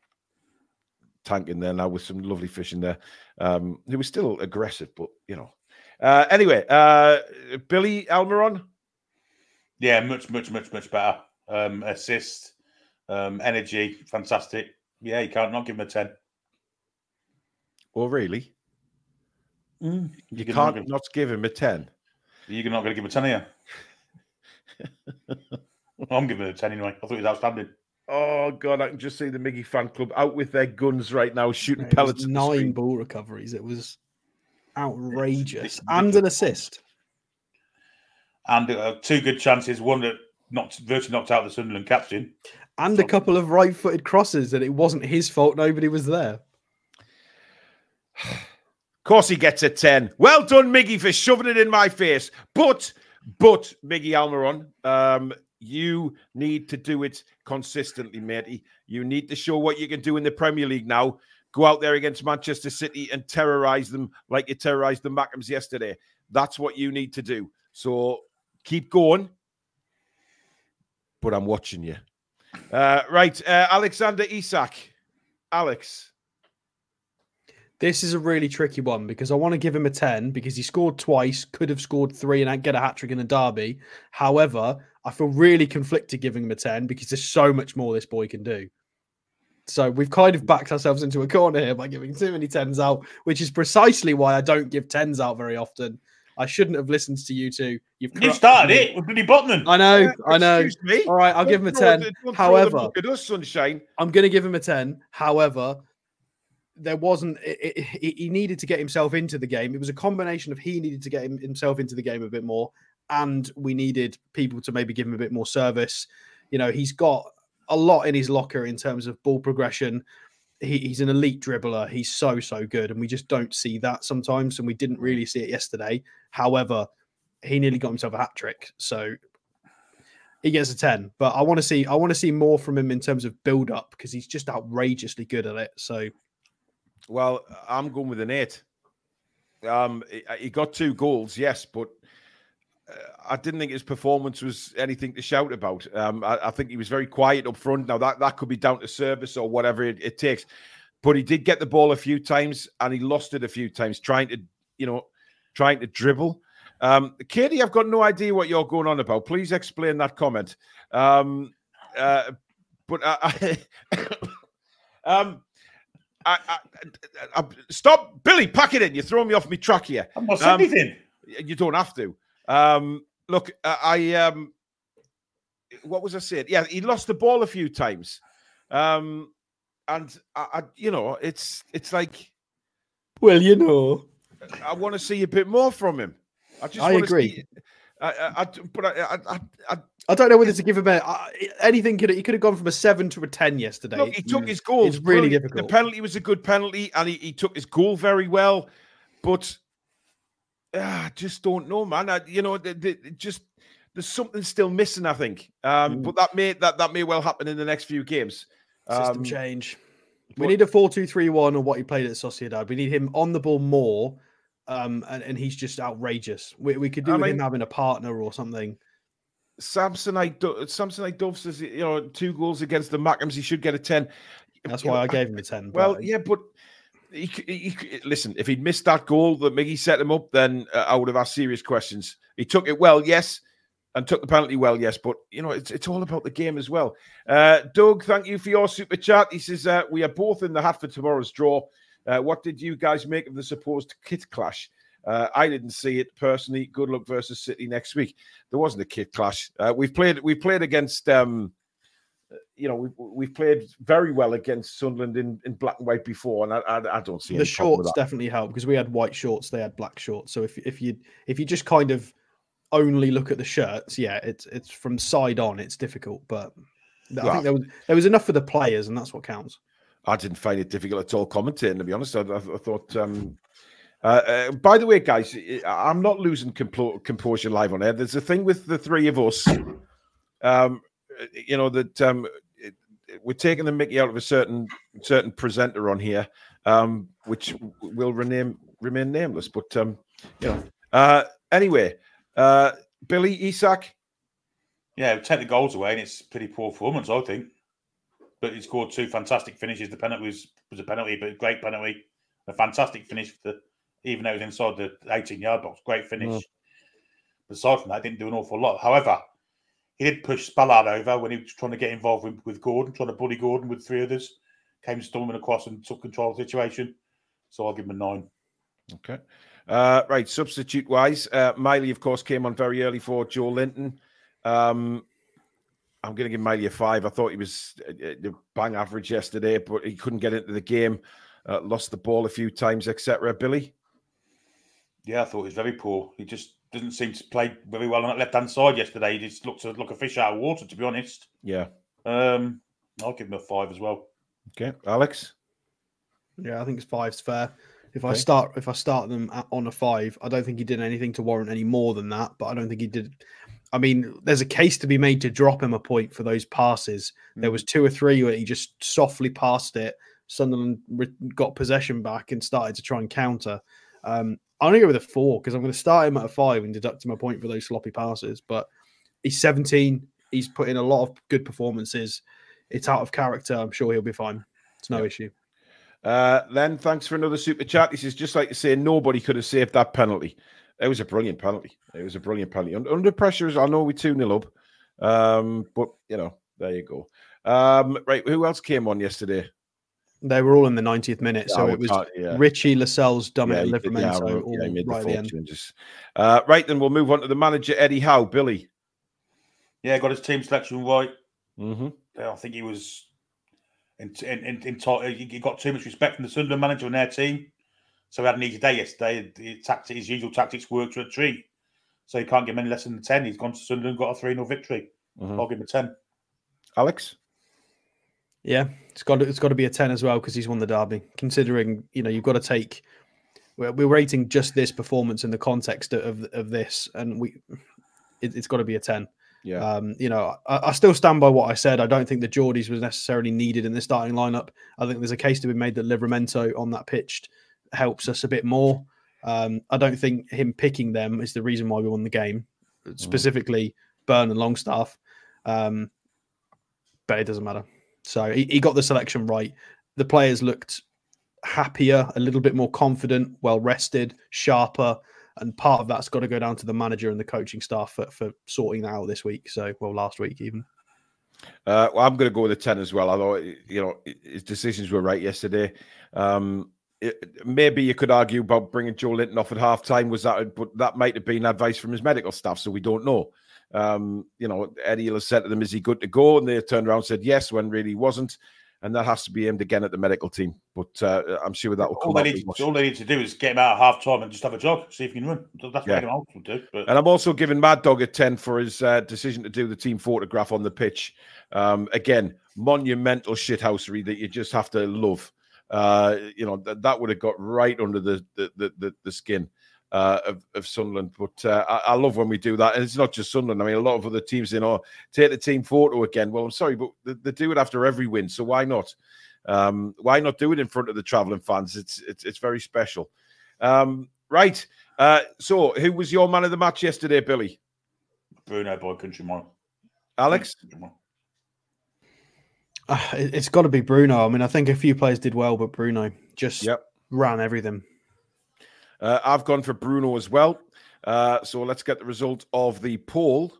tank in there now with some lovely fish in there. Um, it was still aggressive, but you know. Uh, anyway, uh, Billy Almiron. Yeah, much, much, much, much better. Um, assist, um, energy, fantastic. Yeah, you can't not give him a ten. Oh, really? Mm, you can't not, not give him a ten. You're not going to give him a ten, are you? I'm giving it a ten anyway. I thought he was outstanding. Oh, God, I can just see the Miggy fan club out with their guns right now, shooting it pellets. Nine at the ball recoveries. It was outrageous. And an assist. And uh, two good chances. One that knocked, virtually knocked out the Sunderland captain. And a couple of right-footed crosses that it wasn't his fault. Nobody was there. course he gets a ten. Well done, Miggy, for shoving it in my face. But, but, Miggy Almiron, um, you need to do it consistently, matey. You need to show what you can do in the Premier League now. Go out there against Manchester City and terrorise them like you terrorised the Mackhams yesterday. That's what you need to do. So keep going. But I'm watching you. Uh, right, uh, Alexander Isak. Alex. This is a really tricky one because I want to give him a ten because he scored twice, could have scored three and get a hat-trick in the derby. However, I feel really conflicted giving him a ten because there's so much more this boy can do. So we've kind of backed ourselves into a corner here by giving too many tens out, which is precisely why I don't give tens out very often. I shouldn't have listened to you two. You've you started it with Billy Botman. I know, yeah, I know. Me. All right, I'll don't give him a ten. The, However, look at us, sunshine. I'm going to give him a ten. However, there wasn't. It, it, he needed to get himself into the game. It was a combination of he needed to get him, himself into the game a bit more, and we needed people to maybe give him a bit more service. You know, he's got a lot in his locker in terms of ball progression. He, he's an elite dribbler. He's so, so good. And we just don't see that sometimes. And we didn't really see it yesterday. However, he nearly got himself a hat trick. So he gets a ten. But I want to see, I want to see more from him in terms of build up because he's just outrageously good at it. So, well, I'm going with an eight. Um, he got two goals, yes, but I didn't think his performance was anything to shout about. Um, I, I think he was very quiet up front. Now, that, that could be down to service or whatever it, it takes. But he did get the ball a few times and he lost it a few times trying to, you know, trying to dribble. Um, Katie, I've got no idea what you're going on about. Please explain that comment. Um, uh, but I... I um, I, I, I, I, stop, Billy, pack it in. You're throwing me off my track here. I'm not saying um, anything. You don't have to. Um, look, I, um, what was I saying? Yeah, he lost the ball a few times. Um, and I, I, you know, it's, it's like, well, you know, I want to see a bit more from him. I just I want agree. To see, I, I, but I, I, I, I don't know whether to give him a, uh, anything. Could he could have gone from a seven to a ten yesterday? Look, he took his goals. It's really brilliant. difficult. The penalty was a good penalty, and he, he took his goal very well. But uh, I just don't know, man. I, you know, the, the, just there's something still missing. I think, um, mm. but that may that that may well happen in the next few games. System um, change. but, We need a four two three one on what he played at Sociedad. We need him on the ball more, um, and, and he's just outrageous. We, we could do I with mean, him having a partner or something. Samsonite, Samsonite Dove says, you know, two goals against the Mackhams, he should get a ten. That's you why know, I gave him a ten. Well, but... yeah, but he, he, he, listen, if he'd missed that goal that Miggy set him up, then uh, I would have asked serious questions. He took it well, yes, and took the penalty well, yes, but, you know, it's it's all about the game as well. Uh, Doug, thank you for your super chat. He says, uh, we are both in the hat for tomorrow's draw. Uh, what did you guys make of the supposed kit clash? Uh, I didn't see it personally. Good luck versus City next week. There wasn't a kit clash. Uh, we've played. We played against. Um, you know, we've we've played very well against Sunderland in, in black and white before, and I I, I don't see the shorts definitely help because we had white shorts, they had black shorts. So if if you if you just kind of only look at the shirts, yeah, it's it's from side on. It's difficult, but I well, think there was there was enough for the players, and that's what counts. I didn't find it difficult at all commentating, to be honest. I, I, I thought. Um, Uh, uh, by the way, guys, I'm not losing compo- composure live on air. There's a thing with the three of us, um, you know, that um, it, we're taking the mickey out of a certain certain presenter on here, um, which will rename, remain nameless. But, um, you know, uh, anyway, uh, Billy, Isak? Yeah, take the goals away, and it's pretty poor performance, I think. But he scored two fantastic finishes. The penalty was, was a penalty, but a great penalty. A fantastic finish for the... Even though it was inside the eighteen-yard box, great finish. Mm. But aside from that, didn't do an awful lot. However, he did push Spallard over when he was trying to get involved with, with Gordon, trying to bully Gordon with three others. Came storming across and took control of the situation. So I'll give him a nine. Okay. Uh, right, substitute-wise, uh, Miley, of course, came on very early for Joe Linton. Um, I'm going to give Miley a five. I thought he was uh, bang average yesterday, but he couldn't get into the game. Uh, lost the ball a few times, et cetera. Billy? Yeah, I thought he was very poor. He just doesn't seem to play very well on that left-hand side yesterday. He just looked like a fish out of water, to be honest. Yeah. Um, I'll give him a five as well. Okay. Alex? Yeah, I think it's five's fair. If Okay. I start if I start them at, on a five, I don't think he did anything to warrant any more than that. But I don't think he did. I mean, there's a case to be made to drop him a point for those passes. Mm. There was two or three where he just softly passed it. Sunderland re- got possession back and started to try and counter. Um, I'm going to go with a four because I'm going to start him at a five and deduct him a point for those sloppy passes. But he's seventeen. He's put in a lot of good performances. It's out of character. I'm sure he'll be fine. It's no yeah. issue. Uh, Len, thanks for another super chat. This is just like to say nobody could have saved that penalty. It was a brilliant penalty. It was a brilliant penalty. Under pressure, I know we two nil up. Um, but, you know, there you go. Um, right, who else came on yesterday? They were all in the ninetieth minute. Yeah, so it was yeah. Richie, Lascelles, Dummett, yeah, and Livramento yeah, all yeah, made right the at the end. Uh, right, then we'll move on to the manager, Eddie Howe. Billy. Yeah, got his team selection right. Mm-hmm. I think he was... In, in, in, in, he got too much respect from the Sunderland manager and their team. So we had an easy day yesterday. His, tactic, his usual tactics worked to a treat. So you can't give him any less than a ten. He's gone to Sunderland, got a three nil victory. Mm-hmm. I'll give him a ten. Alex? Yeah, it's got to, it's got to be a ten as well because he's won the derby. Considering, you know, you've got to take... We're, we're rating just this performance in the context of of this, and we it, it's got to be a ten. Yeah, um, you know, I, I still stand by what I said. I don't think the Geordies was necessarily needed in the starting lineup. I think there's a case to be made that Livramento on that pitch helps us a bit more. Um, I don't think him picking them is the reason why we won the game, specifically mm. Byrne and Longstaff. Um, but it doesn't matter. So he, he got the selection right. The players looked happier, a little bit more confident, well rested, sharper. And part of that's got to go down to the manager and the coaching staff for, for sorting that out this week. So, well, last week even. Uh, well, I'm going to go with a ten as well. Although, you know, his decisions were right yesterday. Um, it, maybe you could argue about bringing Joe Linton off at half time. Was that, but that might have been advice from his medical staff. So we don't know. Um, you know, Eddie has said to them, "Is he good to go?" And they turned around and said yes, when really he wasn't. And that has to be aimed again at the medical team. But uh, I'm sure that will come all they, need, all they need to do is get him out at half time and just have a jog, see if you can run. That's yeah. what anyone else will do. But... And I'm also giving Mad Dog a ten for his uh, decision to do the team photograph on the pitch. Um, again, monumental shithousery that you just have to love. Uh, you know, th- that would have got right under the the the, the, the skin. Uh, of, of Sunderland, but uh, I, I love when we do that, and it's not just Sunderland. I mean, a lot of other teams, you know, take the team photo again. Well, I'm sorry, but they, they do it after every win, so why not? Um, why not do it in front of the travelling fans? It's it's it's very special. Um, right. Uh, so, who was your man of the match yesterday, Billy? Bruno by country mile. Alex? Uh, it, it's got to be Bruno. I mean, I think a few players did well, but Bruno just yep. ran everything. Uh, I've gone for Bruno as well. Uh, so let's get the result of the poll.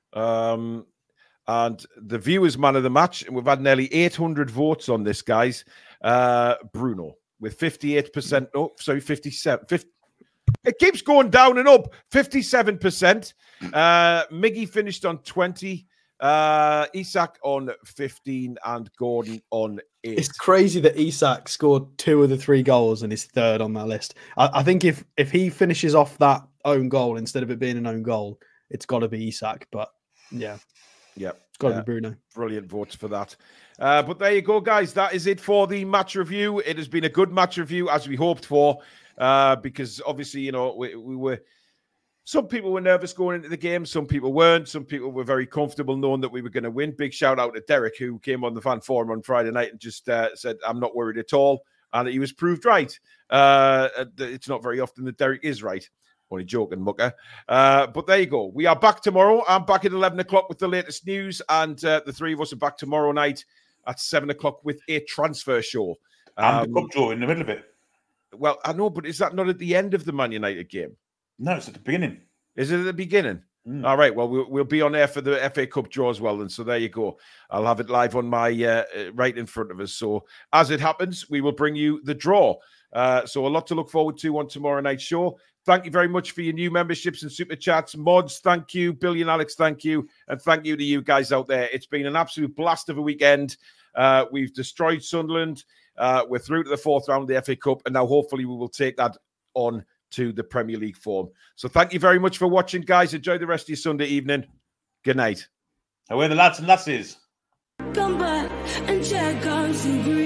Um, and the viewers' man of the match, and we've had nearly eight hundred votes on this, guys. Uh, Bruno with fifty-eight percent. No, sorry, fifty-seven. fifty, it keeps going down and up. fifty-seven percent. Uh, Miggy finished on twenty. Uh, Isak on fifteen and Gordon on eight. It's crazy that Isak scored two of the three goals and is third on that list. I, I think if if he finishes off that own goal instead of it being an own goal, it's got to be Isak. But yeah, yeah, it's got to uh, be Bruno. Brilliant votes for that. Uh, but there you go, guys. That is it for the match review. It has been a good match review as we hoped for, uh, because obviously, you know, we, we were. Some people were nervous going into the game. Some people weren't. Some people were very comfortable knowing that we were going to win. Big shout out to Derek, who came on the fan forum on Friday night and just uh, said, I'm not worried at all. And he was proved right. Uh, it's not very often that Derek is right. Only joking, mucker. Uh, but there you go. We are back tomorrow. I'm back at eleven o'clock with the latest news. And uh, the three of us are back tomorrow night at seven o'clock with a transfer show. Um, and the cup draw in the middle of it. Well, I know, but is that not at the end of the Man United game? No, it's at the beginning. Is it at the beginning? Mm. All right. Well, well, we'll be on air for the F A Cup draw as well. And so there you go. I'll have it live on my uh, right in front of us. So as it happens, we will bring you the draw. Uh, so a lot to look forward to on tomorrow night's show. Thank you very much for your new memberships and super chats. Mods, thank you. Billy and Alex, thank you. And thank you to you guys out there. It's been an absolute blast of a weekend. Uh, we've destroyed Sunderland. Uh, we're through to the fourth round of the F A Cup. And now hopefully we will take that on to the Premier League form. So thank you very much for watching, guys. Enjoy the rest of your Sunday evening. Good night. Away the lads and lasses. Come back and check out some